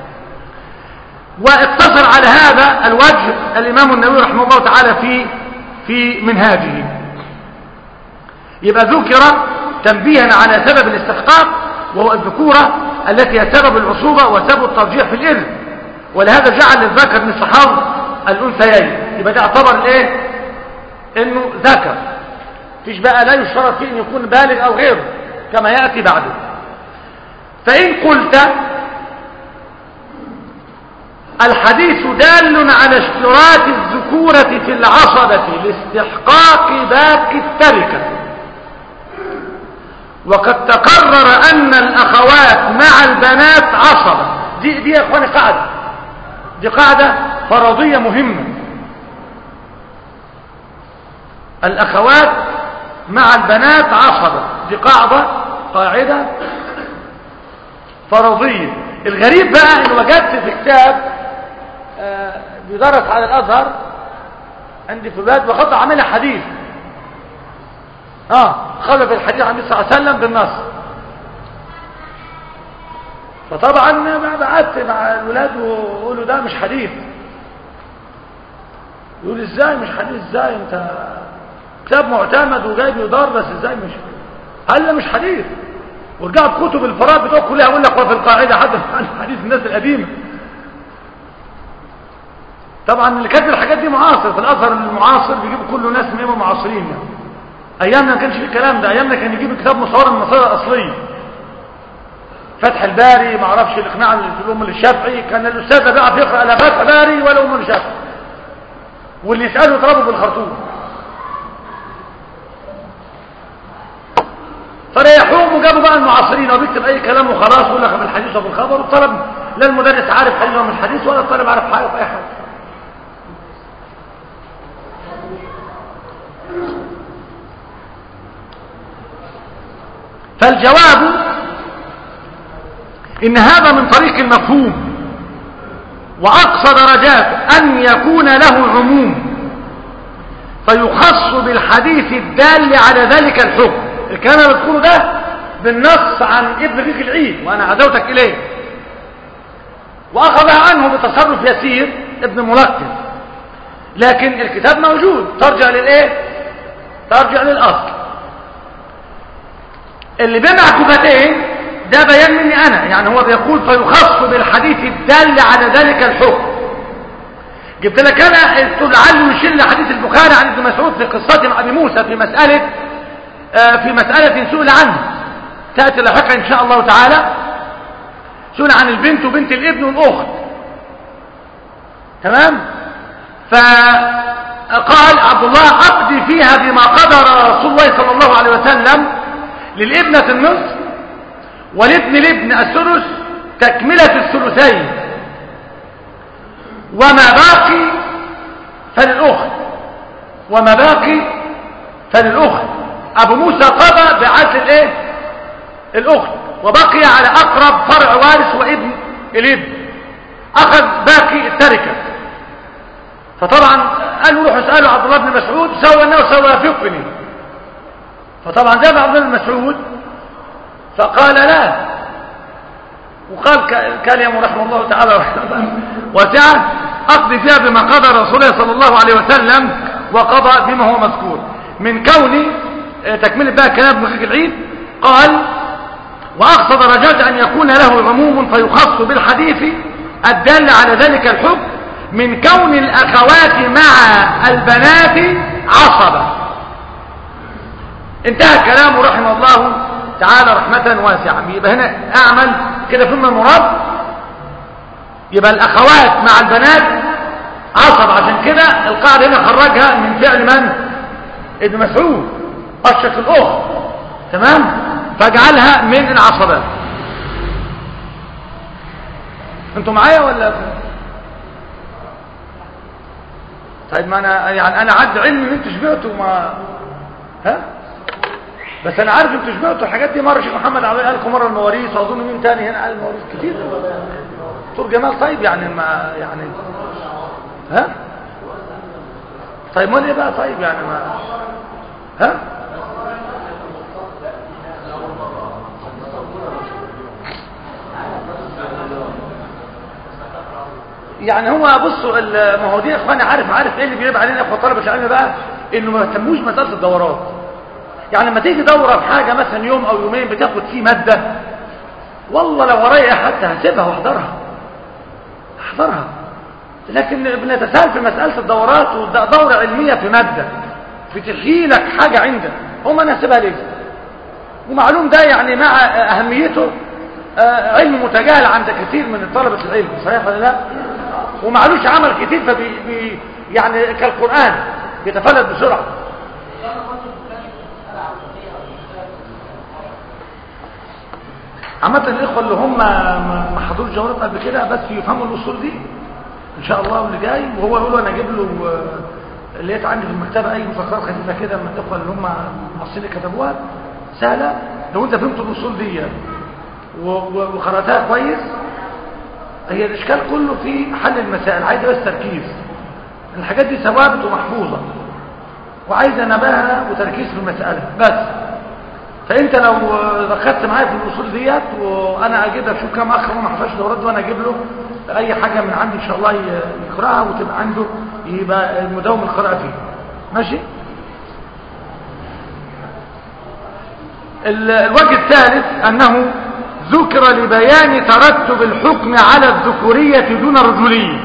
واقتصر على هذا الوجه الإمام النووي رحمه الله تعالى في منهاجه. يبقى ذكر تنبيها على سبب الاستحقاق، وهو الذكورة التي هي سبب العصوبة وسبب الترجيح في الإرث، ولهذا جعل للذكر مثل حظ الأنثيين. يبقى ده اعتبر الايه؟ انه ذكر، فيش بقى لا يشترط فيه ان يكون بالغ او غيره كما يأتي بعده. فإن قلت الحديث دال على اشتراط الذكورة في العصبة لاستحقاق باقي التركة، وقد تقرر أن الأخوات مع البنات عصبة. دي يا اخواني قاعدة، دي قاعدة فرضية مهمة. الأخوات مع البنات عصبة، دي قاعدة فرضية. الغريب بقى ان وجدت في كتاب بيدرس على الأزهر عندي في البلد وخط عاملها حديث خلف الحديث عن النبي صلى الله عليه وسلم بالنص. فطبعا بعدت مع الولاد وقولوا ده مش حديث. يقول ازاي مش حديث؟ ازاي انت كتاب معتمد وجاي بيدرس، ازاي مش؟ هل مش حديث؟ ورجعت كتب الفرائض بتوع كلها اقول لك وفي القاعده حد عن حديث الناس القديمه. طبعا اللي كاتب الحاجات دي معاصر، في الازهر المعاصر بيجيبوا كله ناس من معاصرين يعني. ايامنا ما كانش في الكلام ده، ايامنا كان يجيب الكتاب مصور من المصادر الاصليه، فتح الباري، ما اعرفش الاقناع الام الشافعي، كان الاستاذ ده بيعرف يقرا لا فتح باري ولا ام الشافعي، واللي يساله يضربه بالخرطوم. فريحوهم وجابوا بقى المعاصرين وبيكتب اي كلام وخلاص ويقول لك في الحديث وفي الخبر، والطالب لا المدرس عارف حديث ولا مش حديث، ولا الطالب عارف حاجه في اي حاجه. فالجواب ان هذا من طريق المفهوم، واقصى درجات ان يكون له عموم فيخص بالحديث الدال على ذلك الحكم. الكلام اللي بتقوله ده بالنص عن ابن ريق العيد وانا عدوتك اليه، واخذ عنه بتصرف يسير ابن ملقن، لكن الكتاب موجود، ترجع للايه؟ ترجع للاصل. اللي بين عكوفتين ده بيان مني انا، يعني هو بيقول فيخص بالحديث الدال على ذلك الحكم. جبت لك انا لعله يشيل حديث البخاري عن ابن مسعود في قصته مع ابي موسى في مسألة سئل عنها، تأتي لاحقا ان شاء الله تعالى. سئل عن البنت وبنت الابن والاخت، تمام؟ فقال عبد الله اقضي فيها بما قدر رسول الله صلى الله عليه وسلم، للابنة النصف ولابن الابن الثلث تكملة الثلثين، وما باقي فللأخت. وما باقي فللأخت. أبو موسى قضى بعدل الايه الأخت، وبقي على أقرب فرع وارث وابن الابن، أخذ باقي التركة. فطبعا قالوا روحوا اسألوا عبد الله بن مسعود سوى أنه سيوافقني. فطبعا ذهب عبد الله بن مسعود فقال لا، وقال كلمة رحمه الله تعالى واسعة أقضي فيها بما قضى رسول الله صلى الله عليه وسلم وقضى بما هو مذكور. من كون تكمل بقى كلام ابن خلق العيد قال وأقصد رجاء أن يكون له عموم فيخص بالحديث الدال على ذلك الحكم من كون الأخوات مع البنات عصبة. انتهى كلامه رحمه الله تعالى رحمة واسعة. يبقى هنا أعمل كده فيما المراد، يبقى الأخوات مع البنات عصب. عشان كده القاعدة هنا خرجها من فعل من؟ ابن مسعود، أشرك الأخت، تمام، فاجعلها من العصبات. انتوا معايا ولا؟ طيب ما انا يعني انا عد علمي ان انتوا شبعتوا ما ها، بس انا عارف انتوا شبعتوا الحاجات دي. مره الشيخ محمد قال لكم مره المواريث، واظن مين تاني هنا قال المواريث كتير. دكتور جمال. طيب يعني ما يعني ها، طيب ما ايه بقى؟ طيب يعني ما ها، يعني هو بصوا ما هو دي يا اخواني، عارف ايه اللي بيبقى علينا اخوة طلبة العلم بقى؟ انه ما يهتموش مسألة الدورات. يعني لما تيجي دورة في حاجة مثلا يوم او يومين بتاخد فيه مادة، والله لو ورايا حتى هسيبها واحضرها، لكن بنتساهل في مسألة الدورات، ودورة علمية في مادة بتحيي لك حاجة عندك، هم انا هسيبها ليه؟ ومعلوم ده يعني مع اهميته علم متجاهل عند كثير من طلبة العلم، صحيح ولا لا؟ ومعلوش عمل كتير يعني كالقرآن بيتفلت بسرعة. عامة الإخوة اللي هم ما حضروش جولات قبل كده بس يفهموا الأصول دي إن شاء الله اللي جاي، وهو يقول له أنا أجيب له اللي لقيت عندي في المكتبة أي مذكرات خفيفة كده من الإخوة اللي هم مصريين كتبوها سهلة. لو أنت فهمت الأصول دي وقرأتها كويس، هي الإشكال كله في حل المسائل، عايزة بس تركيز. الحاجات دي ثوابت ومحفوظة وعايزة نباهة وتركيز في المسألة بس. فأنت لو دخلت معايا في الأصول ديت وأنا أجيب لك شوف كم أخر ما حفظش دورات، وأنا أجيب له أي حاجة من عندي إن شاء الله يقرأها وتبقى عنده يبقى المداوم القراءة فيه. ماشي؟ الوجه الثالث أنه ذكر لبيان ترتب الحكم على الذكورية دون الرجولية.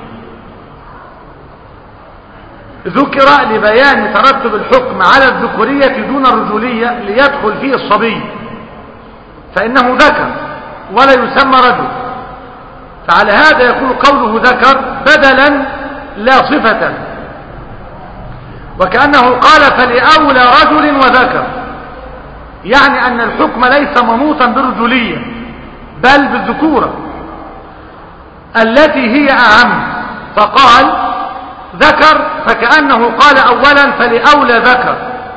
ذكر لبيان ترتب الحكم على الذكورية دون الرجولية ليدخل فيه الصبي، فإنه ذكر ولا يسمى رجل، فعلى هذا يكون قوله ذكر بدلا لا صفة، وكأنه قال فلأولى رجل وذكر، يعني أن الحكم ليس منوطا بالرجولية بل بالذكورة التي هي أعم، فقال ذكر فكأنه قال أولا فلأولى ذكر،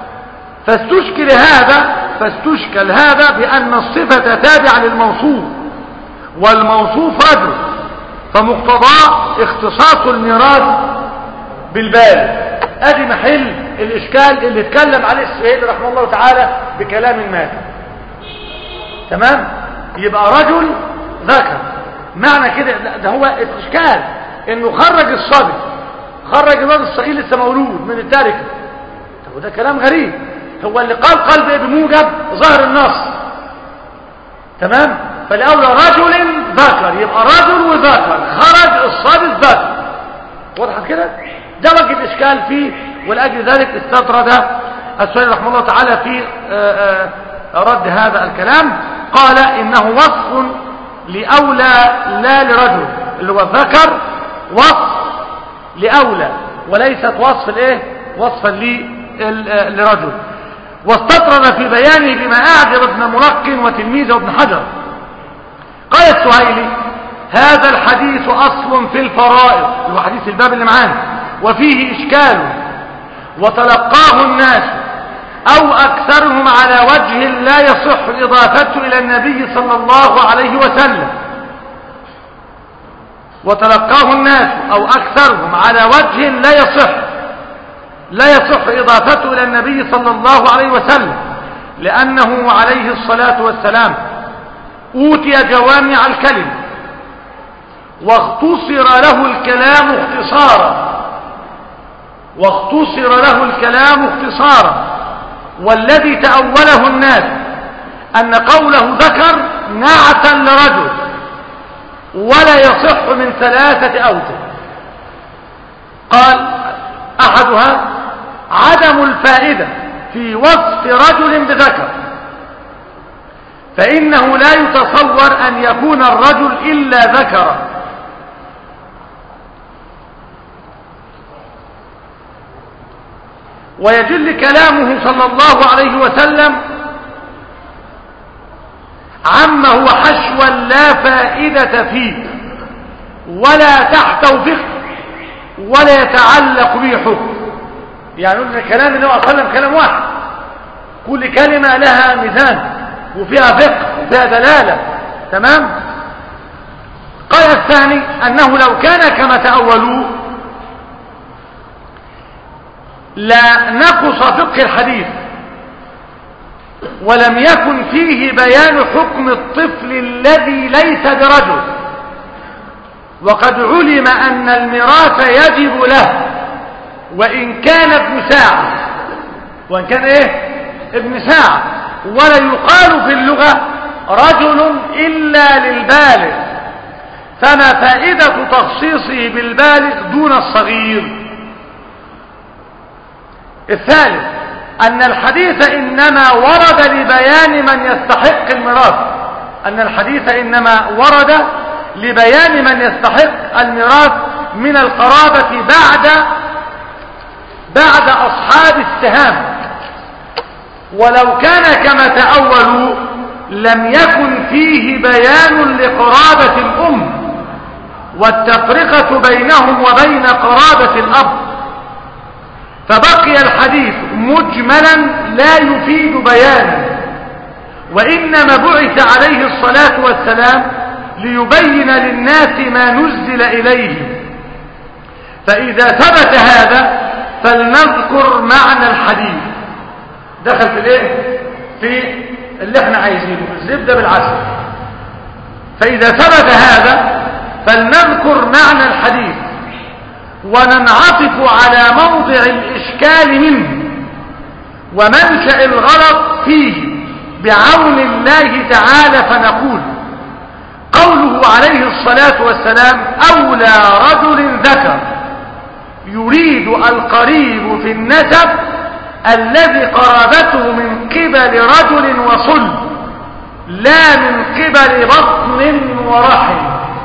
فاستشكل هذا بأن الصفة تابعة للموصوف والموصوف رجل، فمقتضاه اختصاص الميراث بالبال. ادي محل الاشكال اللي اتكلم عليه السيد رحمه الله تعالى بكلام ما. تمام؟ يبقى رجل ذكر معنى كده، ده هو الاشكال انه خرج الصبي، خرج الواد الصغير لسه مولود من التركه. طب وده كلام غريب، هو اللي قال بايه؟ بموجب ظاهر النص. تمام؟ فالاولى رجل ذكر، يبقى رجل وذكر، خرج الصبي الذكر. وضحت كده؟ ده وجه الاشكال فيه، ولاجل ذلك استطرد السيد رحمه الله تعالى في رد هذا الكلام. قال انه وصف لاولى لا لرجل، اللي هو الذكر وصف لاولى وليست وصف الايه؟ وصفا لرجل. واستطرد في بيانه بما اعجب ابن ملقن وتلميذه ابن حجر. قال السهيلي هذا الحديث اصل في الفرائض، اللي هو حديث الباب اللي معانا، وفيه اشكال، وتلقاه الناس أو أكثرهم على وجه لا يصح إضافته إلى النبي صلى الله عليه وسلم، وتلقاه الناس أو أكثرهم على وجه لا يصح إضافته إلى النبي صلى الله عليه وسلم، لأنه عليه الصلاة والسلام أوتي جوامع الكلم واختصر له الكلام اختصارا، والذي تأوله الناس أن قوله ذكر نعتا لرجل، ولا يصح من 3 أوجه. قال أحدها عدم الفائدة في وصف رجل بذكر، فإنه لا يتصور أن يكون الرجل إلا ذكرا، ويدل كلامه صلى الله عليه وسلم عما هو حشوا لا فائدة فيه ولا تحته فقه ولا يتعلق به حكم. يعني نقول كلام النبي صلى الله عليه وسلم كلام واحد، كل كلمة لها ميزان وفيها فقه وفيها دلالة، تمام. قال الثاني أنه لو كان كما تأولوه لا نقص فقه الحديث، ولم يكن فيه بيان حكم الطفل الذي ليس برجل، وقد علم أن الميراث يجب له وإن كان ابن ساعة، وإن كان ابن ساعة، ولا يقال في اللغة رجل إلا للبالغ، فما فائدة تخصيصه بالبالغ دون الصغير؟ الثالث أن الحديث إنما ورد لبيان من يستحق الميراث، الميراث من القرابة بعد أصحاب السهام، ولو كان كما تأولوا لم يكن فيه بيان لقرابة الأم والتفرقة بينهم وبين قرابة الأب، فبقي الحديث مجملا لا يفيد بيانا، وإنما بعث عليه الصلاة والسلام ليبين للناس ما نزل إليه. فإذا ثبت هذا فلنذكر معنى الحديث. دخل في اللي احنا عايزينه، الزبدة بالعسل. فإذا ثبت هذا فلنذكر معنى الحديث وننعطف على موضع الإشكال منه ومنشأ الغلط فيه بعون الله تعالى، فنقول قوله عليه الصلاة والسلام أولى رجل ذكر يريد القريب في النسب الذي قرابته من قبل رجل وصلب لا من قبل بطن ورحم.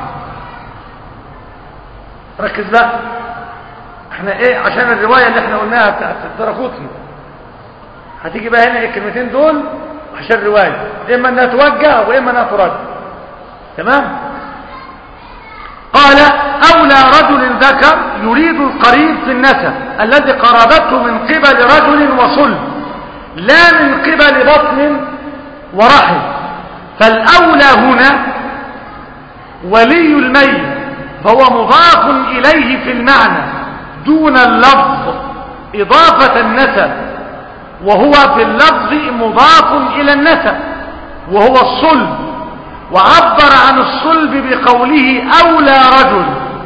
ركز بقى، احنا عشان الرواية اللي احنا قلناها بتاعت الدرقطني هتيجي بقى هنا الكلمتين دول عشان الرواية اما انها توجه واما انها ترد، تمام. قال أولى رجل ذكر يريد القريب في النسب الذي قرابته من قبل رجل وصلب لا من قبل بطن ورحم. فالأولى هنا ولي الميت، فهو مضاف إليه في المعنى دون اللفظ إضافة النسب، وهو في اللفظ مضاف إلى النسب وهو الصلب، وعبر عن الصلب بقوله أولى رجل،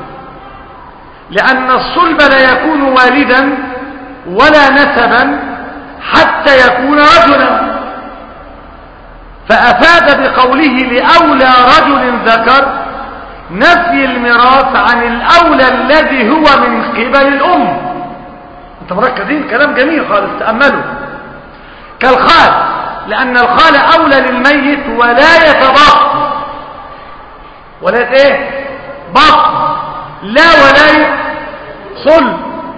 لأن الصلب لا يكون والدا ولا نسبا حتى يكون رجلا، فأفاد بقوله لأولى رجل ذكر نفي الميراث عن الأولى الذي هو من قبل الأم. انت مركزين؟ كلام جميل خالص، تأملوا. كالخال، لأن الخال أولى للميت ولا يتبطن ولا بطن لا ولا صلب،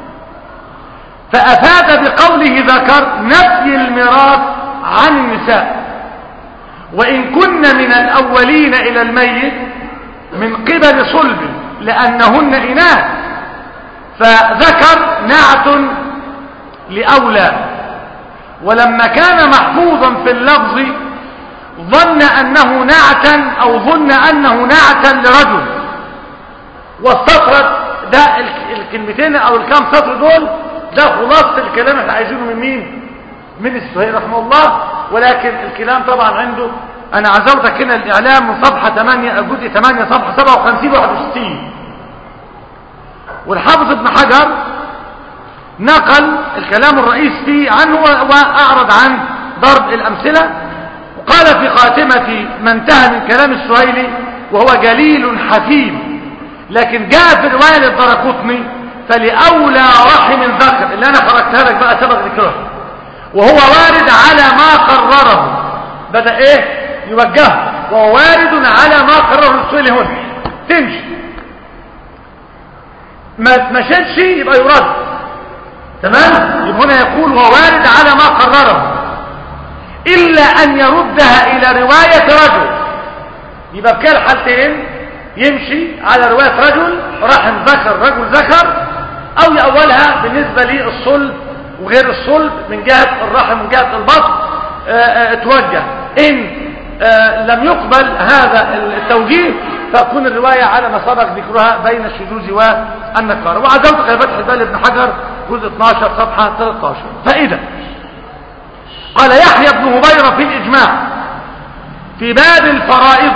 فأفاد بقوله ذكر نفي الميراث عن النساء، وإن كن من الأولين إلى الميت من قبل صلب لأنهن إناث، فذكر نعت لأولى، ولما كان محفوظا في اللفظ ظن أنه نعتا أو ظن أنه نعتا لرجل، واستطرد ده الكلمتين أو الكام سطر دول ده خلاصة الكلام اللي عايزينه من مين؟ من السهيلي رحمه الله. ولكن الكلام طبعا عنده، أنا عزوتك هنا الإعلام من صفحة 8 جزء 8 صفحة 57 61. والحافظ ابن حجر نقل الكلام الرئيس فيه عنه وأعرض عن ضرب الأمثلة، وقال في خاتمة ما انتهى من كلام السهيلي وهو جليل حكيم، لكن جاء في رواية للدرقطني فلأولى رحم ذكر اللي أنا خرجتها لك بقى سبق ذكرها، وهو وارد على ما قرره، بدأ إيه يوجهه، وهو وارد على ما قرره السهيلي هنا تمشي، ما مشيتش يبقى يرد. تمام؟ يبقى هنا يقول هو وارد على ما قرره إلا أن يردها إلى رواية رجل، يبقى بكل حالتين يمشي على رواية رجل رحم ذكر رجل ذكر، أو يأولها بالنسبة للصلب وغير الصلب من جهة الرحم من جهة البطن توجه. إن لم يقبل هذا التوجيه فتكون الرواية على ما سبق ذكرها بين الشذوذ والنكارة. وعزوت في فتح البال ابن حجر جزء 12 صفحة 13. فإذا قال يحيى بن هبيرة في الإجماع في باب الفرائض: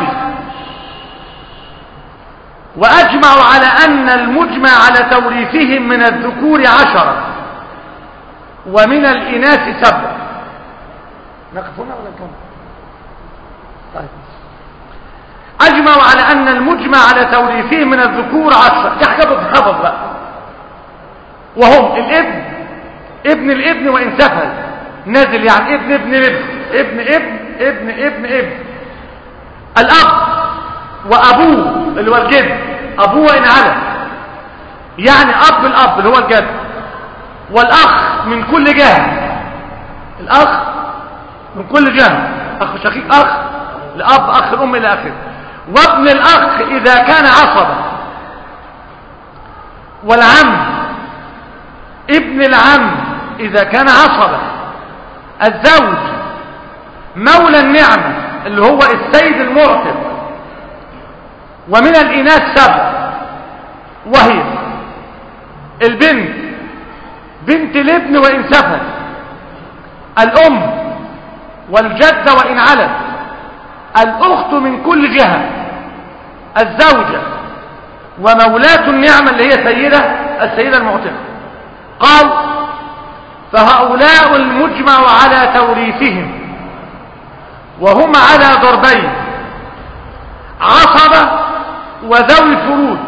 وأجمعوا على أن المجمع على توريثهم من الذكور 10 ومن الإناث 7. نقف هنا ولا نكمل؟ طيب. أجمعوا على أن المجمع على توريثهم من الذكور 10، دي حاجة بتحفظ بقى، وهم الابن ابن الابن وإن سفل نازل، يعني ابن ابن الابن ابن ابن ابن ابن ابن، الأب وأبوه اللي هو الجد، أبوه وإن على، يعني أب الأب اللي هو الجد، والأخ من كل جهة، الأخ من كل جهة، أخ شقيق أخ لأب أخ الأم إلى آخره، وابن الأخ إذا كان عصبا، والعم ابن العم إذا كان عصبا، الزوج مولى النعمة اللي هو السيد المعتق، ومن الإناث 7 وهي البنت بنت الابن وإن سفل، الأم والجدة وإن علت، الأخت من كل جهة، الزوجة ومولاة النعمة اللي هي السيدة المعتقة. قال فهؤلاء المجمع على توريثهم وهم على ضربين: عصبة وذوي فروض.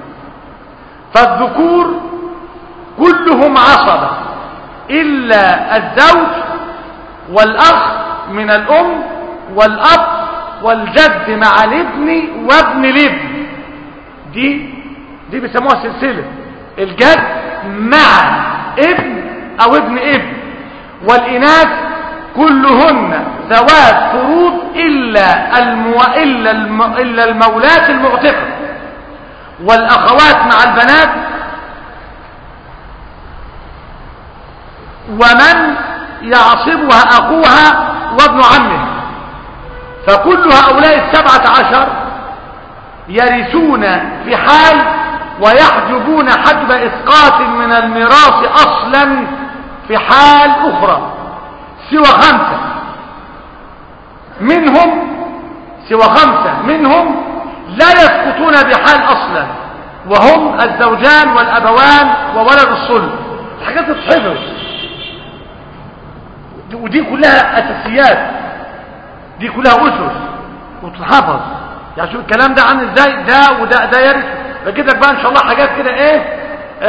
فالذكور كلهم عصبة إلا الزوج والأخ من الأم والأب والجد مع الابن وابن الابن، دي بيسموها سلسلة، الجد مع ابن أو ابن ابن، والإناث كلهن ذوات فروض إلا المولات المعتقة، والأخوات مع البنات، ومن يعصبها أخوها وابن عمه. فكل هؤلاء 17 يرثون في حال ويحجبون حجب إسقاط من الميراث أصلا في حال أخرى، سوى 5 منهم لا يسقطون بحال أصلا، وهم الزوجان والأبوان وولد الصلب. الحاجات تتحفظ، ودي كلها أساسيات، دي كلها أسس وتتحفظ. يعني شوف الكلام ده عامل ازاي، ده وده يرث. بجيب لك بقى ان شاء الله حاجات كده ايه،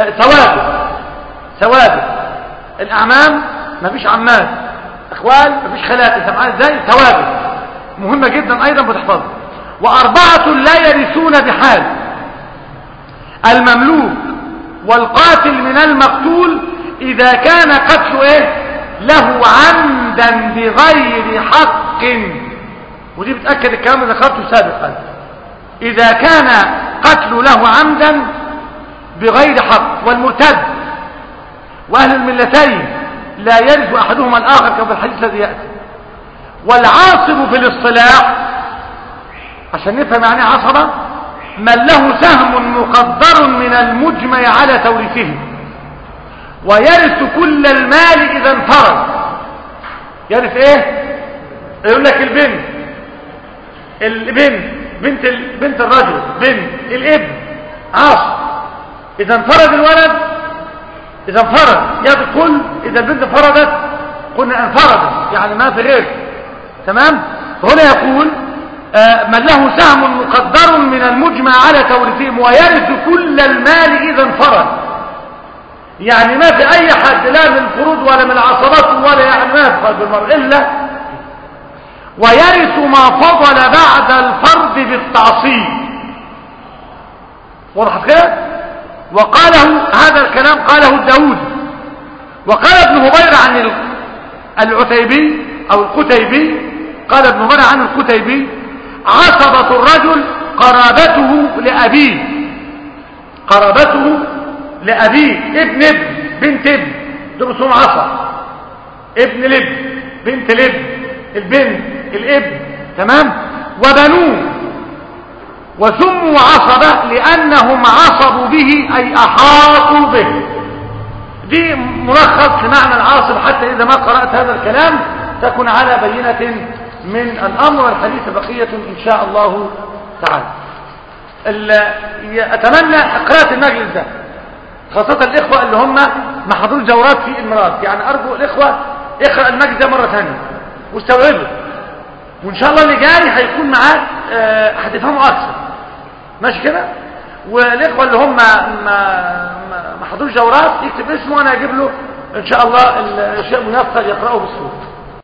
ثوابت. الاعمام مفيش عمات، اخوال مفيش خالات، انت معايا ازاي؟ ثوابت مهمه جدا ايضا بتحفظها. و4 لا يرثون بحال: المملوك والقاتل من المقتول اذا كان قتل له عمدا بغير حق، ودي بتأكد الكلام اللي ذكرته سابقا، إذا كان قتل له عمدا بغير حق، والمرتد وأهل الملتين لا يرث أحدهما الآخر كما في الحديث الذي يأتي. والعاصب في الاصطلاح عشان نفهم يعني عصبة من له سهم مقدر من المجمع على توريثه ويرث كل المال إذا انفرد. يرث ايه؟ يقول لك بنت الرجل، بنت الابن، عاصب. إذا انفرد الولد، إذا انفرد يدخل. إذا البنت انفردت قلنا انفردت يعني ما في غير. تمام. هنا يقول من له سهم مقدر من المجمع على توريثهم ويرث كل المال إذا انفرد. يعني ما في أي حد لا من الفروض ولا من العصبات ولا يعني ما يفقد بالمرء إلا ويرث ما فضل بعد الفرد بالتعصيب. واضح كده؟ وقاله هذا الكلام قاله الداود. وقال ابن هبير عن العتيبي أو القتيبي، قال ابن هبير عن القتيبي عصبة الرجل قرابته لأبيه، قرابته لأبيه، ابن بنت ابن، دول اسمهم عصب. ابن الابن، بنت الابن، البنت، الابن. تمام. وبنوه وسموا عصبة لأنهم عصبوا به أي أحاطوا به. دي ملخص لمعنى العاصب، حتى إذا ما قرأت هذا الكلام تكون على بينة من الأمر. والحديث بقية إن شاء الله تعالى. أتمنى قراءة المجلس ده خاصة الإخوة اللي هم ما حضروش جورات في المرات، يعني أرجو الإخوة اقرأ المجلس ده مرة ثانية واستوعبه، وإن شاء الله اللي جاي هيكون معاك هتفهموا أكثر. ماشي كده؟ والإخوة اللي هم ما حضروش جورات يكتب اسمه وأنا أجيب له إن شاء الله الشيء ميسر يقرأه بسهولة.